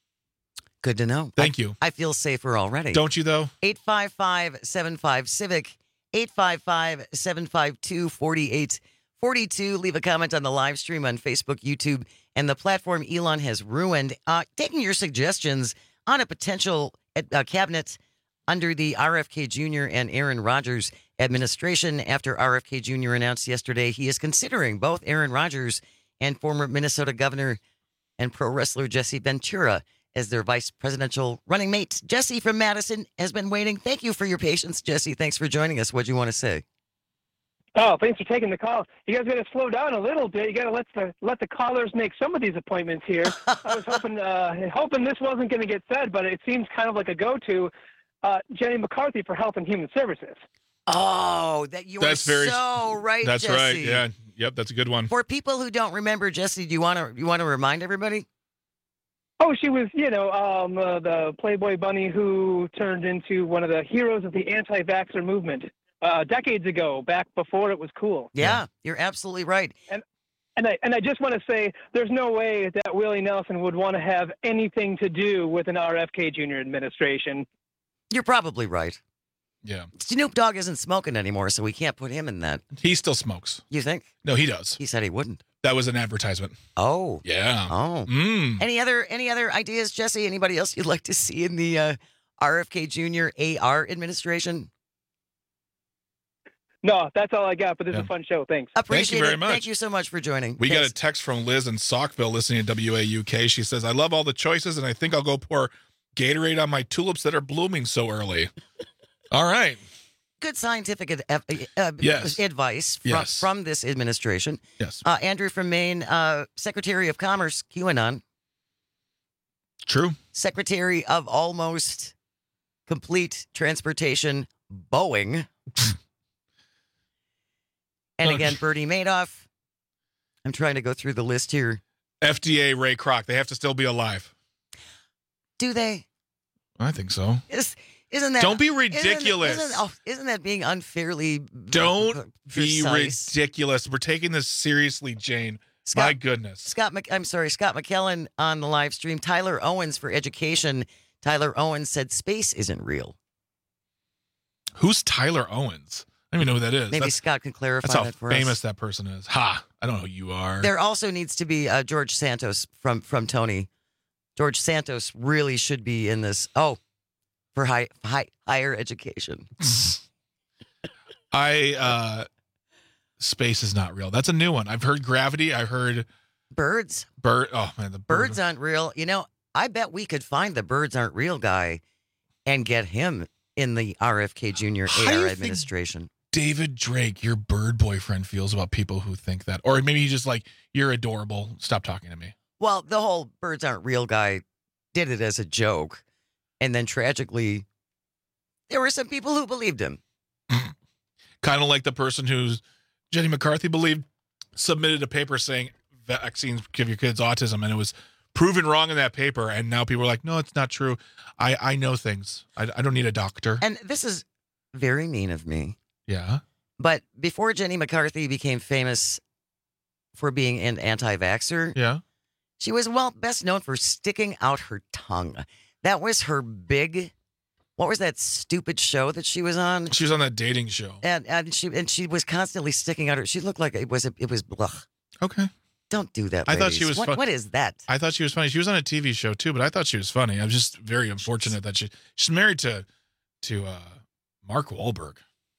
Good to know. thank you. I feel safer already. Don't you, though? eight five five, seven five, Civic, eight five five, seven five two, four eight four two. Leave a comment on the live stream on Facebook, YouTube, and the platform Elon has ruined. Uh, taking your suggestions on a potential uh, cabinet under the R F K Junior and Aaron Rodgers administration after R F K Junior announced yesterday he is considering both Aaron Rodgers and former Minnesota Governor and pro wrestler Jesse Ventura as their vice presidential running mate. Jesse from Madison has been waiting. Thank you for your patience, Jesse. Thanks for joining us. What do you want to say? Oh, thanks for taking the call. You guys got to slow down a little bit. You got to let the let the callers make some of these appointments here. I was hoping uh, hoping this wasn't going to get said, but it seems kind of like a go-to. Uh, Jenny McCarthy for Health and Human Services. Oh, that you That's are very- so right, That's Jesse. right. Yeah. Yep. That's a good one. For people who don't remember, Jesse, do you want to you want to remind everybody? Oh, she was, you know, um, uh, the Playboy bunny who turned into one of the heroes of the anti-vaxxer movement uh, decades ago, back before it was cool. Yeah, you're absolutely right. And and I and I just want to say, there's no way that Willie Nelson would want to have anything to do with an R F K Junior administration. You're probably right. Yeah. Snoop Dogg isn't smoking anymore, so we can't put him in that. He still smokes. You think? No, he does. He said he wouldn't. That was an advertisement. Oh. Yeah. Oh. Mm. Any other any other ideas, Jesse? Anybody else you'd like to see in the uh, R F K Junior A R administration? No, that's all I got, but this is a fun show. Thanks. Appreciate very it. much. Thank you so much for joining. We got Thanks. a text from Liz in Saukville listening to W A U K. She says, I love all the choices, and I think I'll go pour Gatorade on my tulips that are blooming so early. All right. Good scientific ad- uh, Yes. advice from, Yes. from this administration. Yes. Uh, Andrew from Maine, uh, Secretary of Commerce, QAnon. True. Secretary of Almost Complete Transportation, Boeing. And Okay. again, Bernie Madoff. I'm trying to go through the list here. F D A Ray Kroc. They have to still be alive. Do they? I think so. Is, isn't that? Don't be isn't- ridiculous. Isn't, oh, isn't that being unfairly? Don't be precise? ridiculous. We're taking this seriously, Jane. Scott- My goodness. Scott, Mc, I'm sorry, Scott McKellen on the live stream. Tyler Owens for education. Tyler Owens said space isn't real. Who's Tyler Owens? I don't even know who that is. Maybe that's, Scott can clarify that's how that for famous us. that person is. Ha! I don't know who you are. There also needs to be uh, George Santos from from Tony. George Santos really should be in this. Oh, for high, high higher education. I uh, space is not real. That's a new one. I've heard gravity. I heard birds. Bird. Oh man, the bird. Birds aren't real. You know, I bet we could find the birds aren't real guy and get him in the R F K Junior A R administration. David Drake, your bird boyfriend, feels about people who think that, or maybe he's just like, you're adorable. Stop talking to me. Well, the whole birds aren't real guy did it as a joke, and then tragically, there were some people who believed him. Kind of like the person who's Jenny McCarthy believed submitted a paper saying vaccines give your kids autism, and it was proven wrong in that paper, and now people are like, no, it's not true. I, I know things. I, I don't need a doctor. And this is very mean of me. Yeah. But before Jenny McCarthy became famous for being an anti-vaxxer, yeah, she was, well, best known for sticking out her tongue. That was her big, what was that stupid show that she was on? She was on that dating show. And and she and she was constantly sticking out her, she looked like it was, it was, ugh. Okay. Don't do that, I ladies. thought she was what, fun- what is that? I thought she was funny. She was on a T V show too, but I thought she was funny. I'm just very unfortunate that she she's married to to uh, Mark Wahlberg.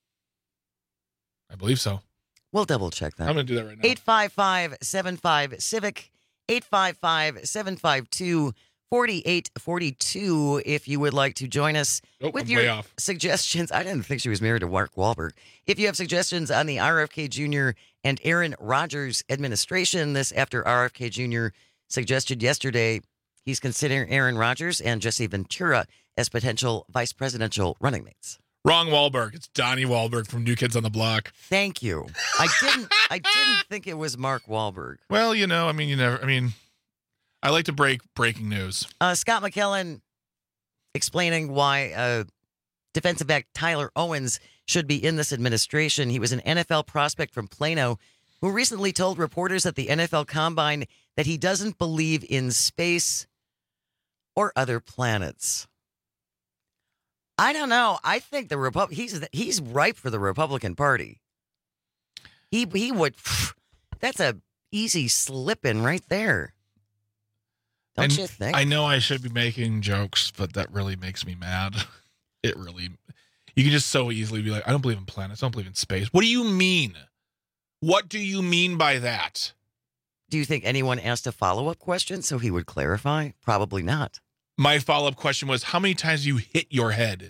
I believe so. We'll double check that. I'm going to do that right now. eight five five, seven five, civic, eight five five, seven five two, four eight four two if you would like to join us oh, with I'm your way off. suggestions. I didn't think she was married to Mark Wahlberg. If you have suggestions on the R F K Junior and Aaron Rodgers administration, this after R F K Junior suggested yesterday he's considering Aaron Rodgers and Jesse Ventura as potential vice presidential running mates. Wrong Wahlberg. It's Donnie Wahlberg from New Kids on the Block. Thank you. I didn't I didn't think it was Mark Wahlberg. Well, you know, I mean, you never, I mean, I like to break breaking news. Uh, Scott McKellen explaining why uh, defensive back Tyler Owens should be in this administration. He was an N F L prospect from Plano who recently told reporters at the N F L Combine that he doesn't believe in space or other planets. I don't know. I think the Repub- he's he's ripe for the Republican Party. He he would. That's a easy slip in right there. Don't and you think? I know I should be making jokes, but that really makes me mad. It really. You can just so easily be like, I don't believe in planets. I don't believe in space. What do you mean? What do you mean by that? Do you think anyone asked a follow-up question so he would clarify? Probably not. My follow-up question was, how many times do you hit your head?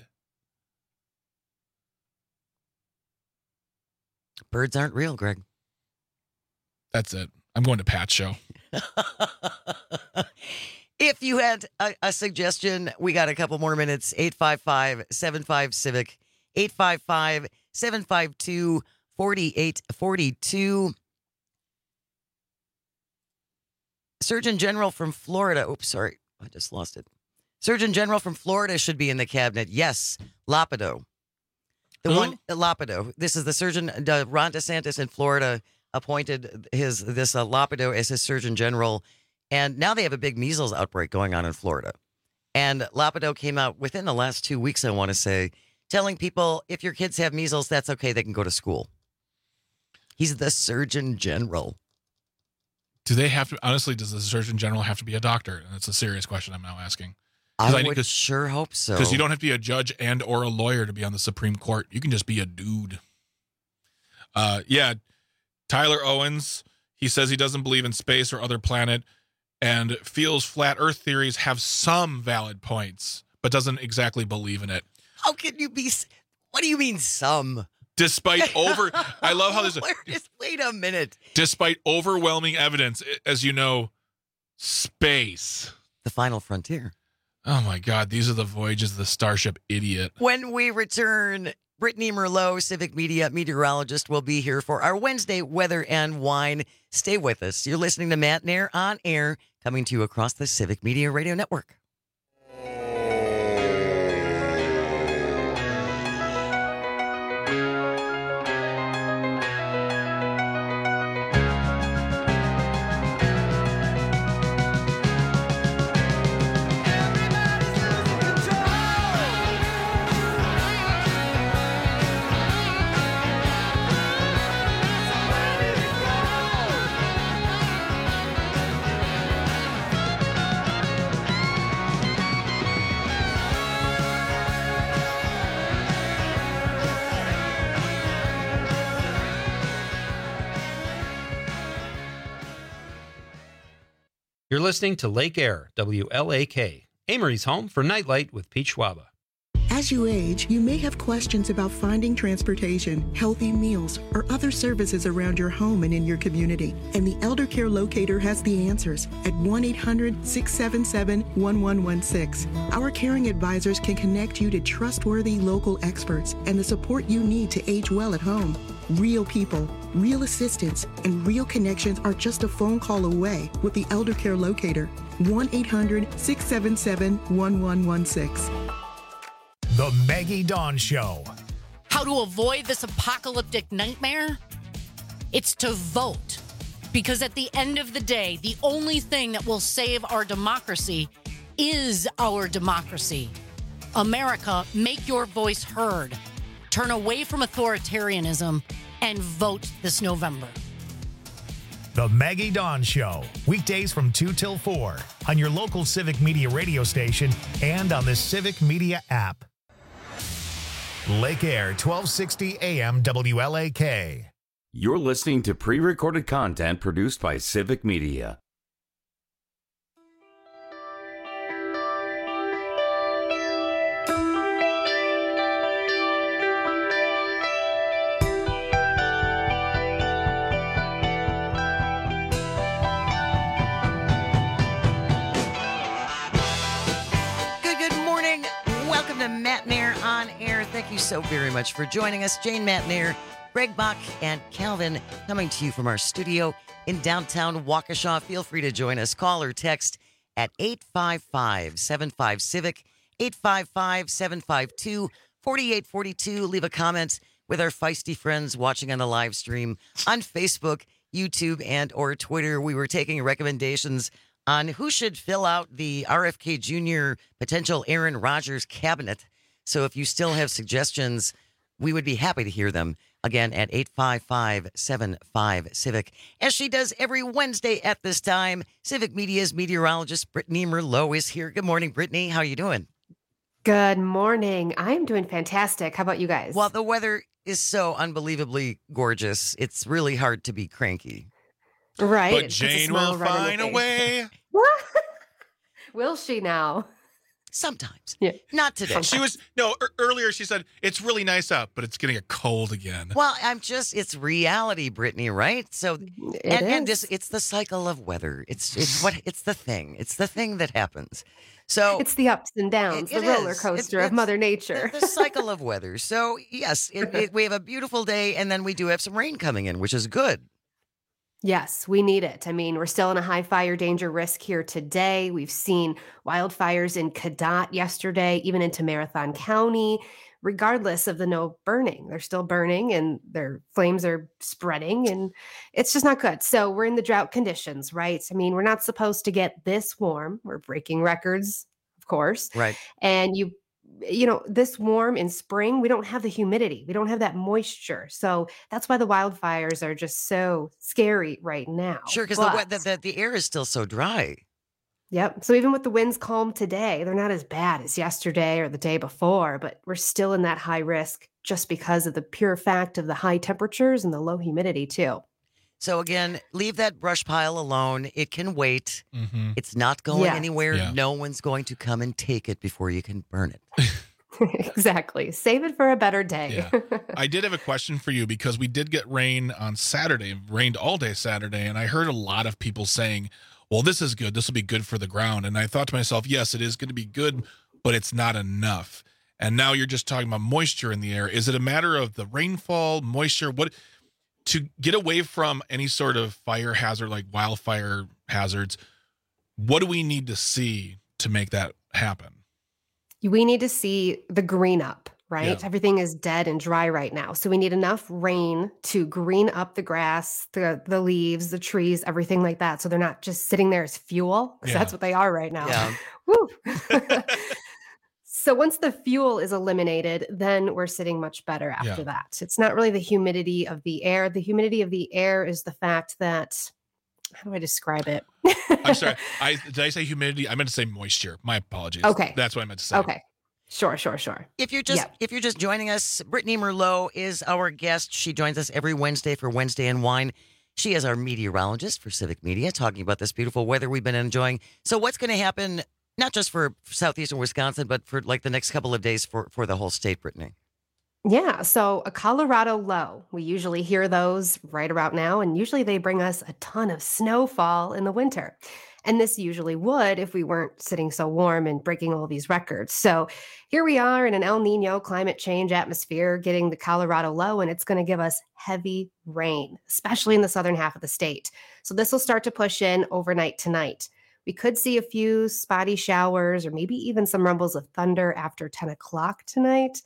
Birds aren't real, Greg. That's it. I'm going to Pat's show. If you had a, a suggestion, we got a couple more minutes. eight five five, seven five, civic, eight five five, seven five two, four eight four two. Surgeon General from Florida. Oops, sorry. I just lost it. Surgeon General from Florida should be in the cabinet. Yes, Loppido. The Who? one, Loppido. This is the surgeon. Uh, Ron DeSantis in Florida appointed his this uh, Loppido as his Surgeon General, and now they have a big measles outbreak going on in Florida. And Loppido came out within the last two weeks, I want to say, telling people if your kids have measles, that's okay. They can go to school. He's the Surgeon General. Do they have to, honestly, does the Surgeon General have to be a doctor? And that's a serious question I'm now asking. I, I would sure hope so. Because you don't have to be a judge and or a lawyer to be on the Supreme Court. You can just be a dude. Uh, yeah, Tyler Owens, he says he doesn't believe in space or other planet and feels flat Earth theories have some valid points, but doesn't exactly believe in it. How can you be? What do you mean some? Despite over, I love how there's a, Just wait a minute. Despite overwhelming evidence, as you know, space. The final frontier. Oh my God, these are the voyages of the Starship Idiot. When we return, Brittany Merlot, Civic Media meteorologist, will be here for our Wednesday Weather and Wine. Stay with us. You're listening to Matt Nair on air, coming to you across the Civic Media Radio Network. You're listening to Lake Air, W L A K, Amory's home for Nightlight with Pete Schwaba. As you age, you may have questions about finding transportation, healthy meals, or other services around your home and in your community. And the Elder Care Locator has the answers at one eight hundred, six seven seven, one one one six. Our caring advisors can connect you to trustworthy local experts and the support you need to age well at home. Real people, real assistance, and real connections are just a phone call away with the Elder Care Locator. one eight hundred, six seven seven, one one one six. The Maggie Dawn Show. How to avoid this apocalyptic nightmare? It's to vote. Because at the end of the day, the only thing that will save our democracy is our democracy. America, make your voice heard. Turn away from authoritarianism and vote this November. The Maggie Dawn Show. Weekdays from two till four on your local Civic Media radio station and on the Civic Media app. Lake Air, twelve sixty A M W L A K. You're listening to pre-recorded content produced by Civic Media. Matt Nair on air. Thank you so very much for joining us. Jane Matt Nair, Greg Bach, and Calvin coming to you from our studio in downtown Waukesha. Feel free to join us. Call or text at eight five five, seven five, CIVIC, eight five five, seven five two, four eight four two. Leave a comment with our feisty friends watching on the live stream on Facebook, YouTube, and or Twitter. We were taking recommendations on who should fill out the R F K Junior potential Aaron Rodgers cabinet. So if you still have suggestions, we would be happy to hear them. Again, at eight five five, seven five, CIVIC. As she does every Wednesday at this time, Civic Media's meteorologist Brittany Merlot is here. Good morning, Brittany. How are you doing? Good morning. I'm doing fantastic. How about you guys? Well, the weather is so unbelievably gorgeous. It's really hard to be cranky. Right. But Jane will find a way. Will she now? Sometimes. Yeah. Not today. She was, no, er, earlier she said, it's really nice out, but it's going to get cold again. Well, I'm just, it's reality, Brittany, right? So, It and, and is. this, it's the cycle of weather. It's, it's what, it's the thing. It's the thing that happens. So It's the ups and downs, It- the it roller is. coaster It- of Mother Nature. the, the cycle of weather. So, yes, it, it, we have a beautiful day, and then we do have some rain coming in, which is good. Yes, we need it. I mean, we're still in a high fire danger risk here today. We've seen wildfires in Cadott yesterday, even into Marathon County. Regardless of the no burning, they're still burning and their flames are spreading, and it's just not good. So we're in the drought conditions, right? I mean, we're not supposed to get this warm. We're breaking records, of course. Right. And you you know, this warm in spring, we don't have the humidity. We don't have that moisture. So that's why the wildfires are just so scary right now. Sure, because But- the, the, the air is still so dry. Yep. So even with the winds calm today, they're not as bad as yesterday or the day before, but we're still in that high risk just because of the pure fact of the high temperatures and the low humidity too. So again, leave that brush pile alone. It can wait. Mm-hmm. It's not going Yes. anywhere. Yeah. No one's going to come and take it before you can burn it. Exactly. Save it for a better day. Yeah. I did have a question for you because we did get rain on Saturday. It rained all day Saturday, and I heard a lot of people saying, well, this is good. This will be good for the ground. And I thought to myself, yes, it is going to be good, but it's not enough. And now you're just talking about moisture in the air. Is it a matter of the rainfall, moisture? What to get away from any sort of fire hazard like wildfire hazards? What do we need to see to make that happen? We need to see the green up, right? Yeah. Everything is dead and dry right now. So we need enough rain to green up the grass, the the leaves, the trees, everything like that. So they're not just sitting there as fuel, because Yeah. that's what they are right now. Yeah. Woo. So once the fuel is eliminated, then we're sitting much better after Yeah. that. It's not really the humidity of the air. The humidity of the air is the fact that, how do I describe it? I'm sorry. I did I say humidity? I meant to say moisture. My apologies. Okay. That's what I meant to say. Okay. Sure, sure, sure. If you're just Yeah. if you're just joining us, Brittany Merlot is our guest. She joins us every Wednesday for Wednesday and Wine. She is our meteorologist for Civic Media, talking about this beautiful weather we've been enjoying. So what's going to happen, not just for southeastern Wisconsin, but for like the next couple of days for, for the whole state, Brittany? Yeah, so a Colorado low. We usually hear those right about now, and usually they bring us a ton of snowfall in the winter. And this usually would if we weren't sitting so warm and breaking all these records. So here we are in an El Nino climate change atmosphere, getting the Colorado low, and it's going to give us heavy rain, especially in the southern half of the state. So this will start to push in overnight tonight. We could see a few spotty showers or maybe even some rumbles of thunder after ten o'clock tonight.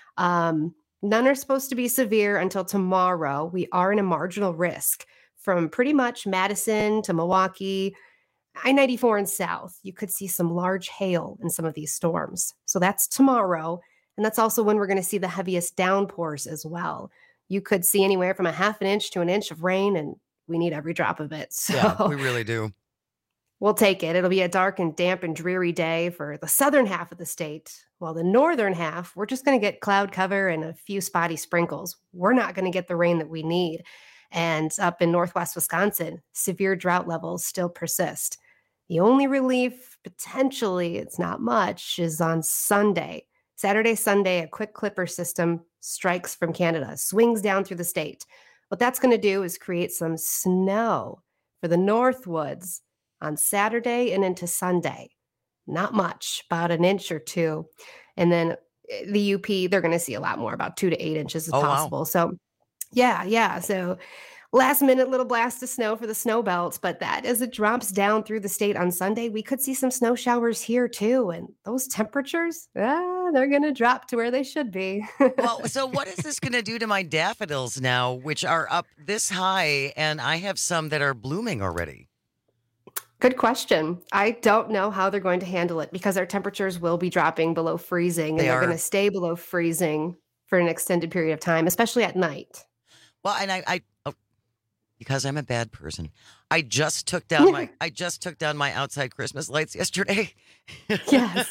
Um, none are supposed to be severe until tomorrow. We are in a marginal risk from pretty much Madison to Milwaukee, I ninety-four and south. You could see some large hail in some of these storms. So that's tomorrow. And that's also when we're going to see the heaviest downpours as well. You could see anywhere from a half an inch to an inch of rain, and we need every drop of it. So yeah, we really do. We'll take it. It'll be a dark and damp and dreary day for the southern half of the state. While the northern half, we're just going to get cloud cover and a few spotty sprinkles. We're not going to get the rain that we need. And up in northwest Wisconsin, severe drought levels still persist. The only relief, potentially, it's not much, is on Sunday. Saturday, Sunday, a quick clipper system strikes from Canada, swings down through the state. What that's going to do is create some snow for the Northwoods on Saturday and into Sunday. Not much, about an inch or two. And then the U P, they're going to see a lot more, about two to eight inches if Oh, possible. wow. So yeah, yeah. So last minute little blast of snow for the snow belts, but that as it drops down through the state on Sunday, we could see some snow showers here too. And those temperatures, ah, they're going to drop to where they should be. Well, so what is this going to do to my daffodils now, which are up this high, and I have some that are blooming already? Good question. I don't know how they're going to handle it because our temperatures will be dropping below freezing, and They they're are. going to stay below freezing for an extended period of time, especially at night. Well, and I, I oh, because I'm a bad person, I just took down my I just took down my outside Christmas lights yesterday. Yes.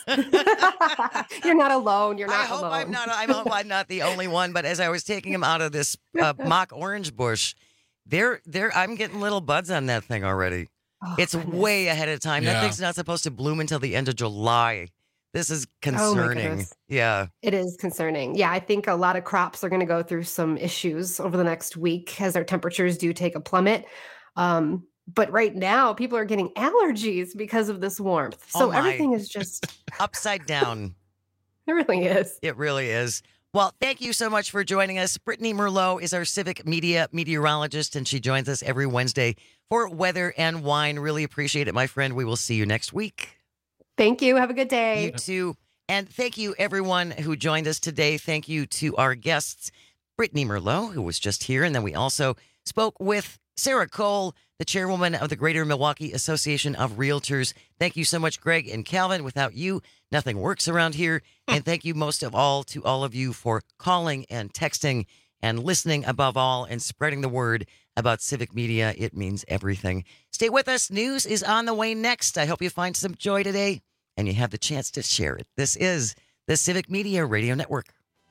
You're not alone. You're not I hope alone. I'm not. I'm, I'm not the only one. But as I was taking them out of this uh, mock orange bush, they're they're I'm getting little buds on that thing already. Oh, it's goodness. way ahead of time. That Yeah. thing's not supposed to bloom until the end of July. This is Oh, my concerning. goodness. Yeah. It is concerning. Yeah, I think a lot of crops are going to go through some issues over the next week as our temperatures do take a plummet. Um, but right now, people are getting allergies because of this warmth. So Oh, my. everything is just, Upside down. it really is. It really is. Well, thank you so much for joining us. Brittany Merlot is our Civic Media meteorologist, and she joins us every Wednesday for Weather and Wine. Really appreciate it, my friend. We will see you next week. Thank you. Have a good day. You too. And thank you, everyone who joined us today. Thank you to our guests, Brittany Merlot, who was just here. And then we also spoke with Sarah Cole, the chairwoman of the Greater Milwaukee Association of Realtors. Thank you so much, Greg and Calvin. Without you, nothing works around here. And thank you most of all to all of you for calling and texting and listening above all and spreading the word about Civic Media. It means everything. Stay with us. News is on the way next. I hope you find some joy today and you have the chance to share it. This is the Civic Media Radio Network.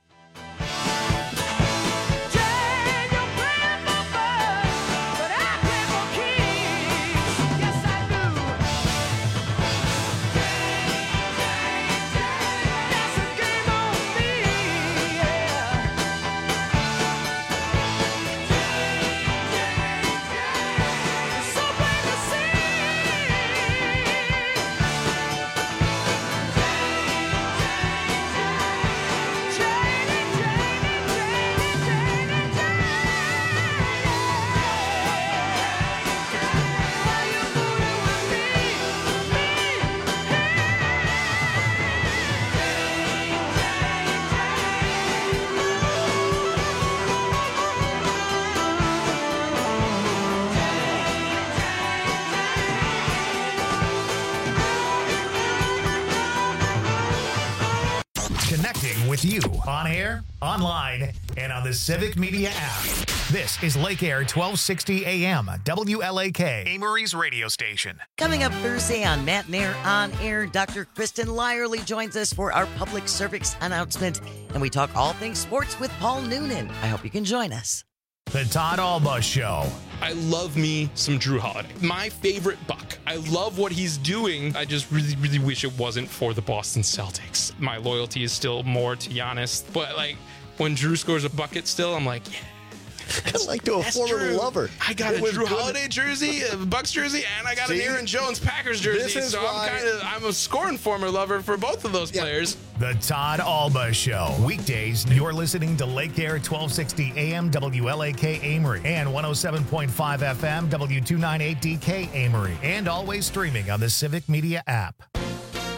Connecting with you on air, online, and on the Civic Media app. This is Lake Air twelve sixty A M, W L A K, Amory's radio station. Coming up Thursday on Matt Nair On Air, Doctor Kristen Lyerly joins us for our public service announcement, and we talk all things sports with Paul Noonan. I hope you can join us. The Todd Alba Show. I love me some Drew Holiday. My favorite Buck. I love what he's doing. I just really, really wish it wasn't for the Boston Celtics. My loyalty is still more to Giannis. But, like, when Drew scores a bucket still, I'm like, yeah. That's like to a That's former Drew. lover. I got It a was Drew good. Holiday jersey, a Bucks jersey, and I got See? an Aaron Jones Packers jersey. This is So why- I'm kind of I'm a scorn former lover for both of those players. The Todd Alba Show. Weekdays, you're listening to Lake Air twelve sixty A M W L A K Amory and one oh seven point five F M W two ninety-eight D K Amory, and always streaming on the Civic Media app.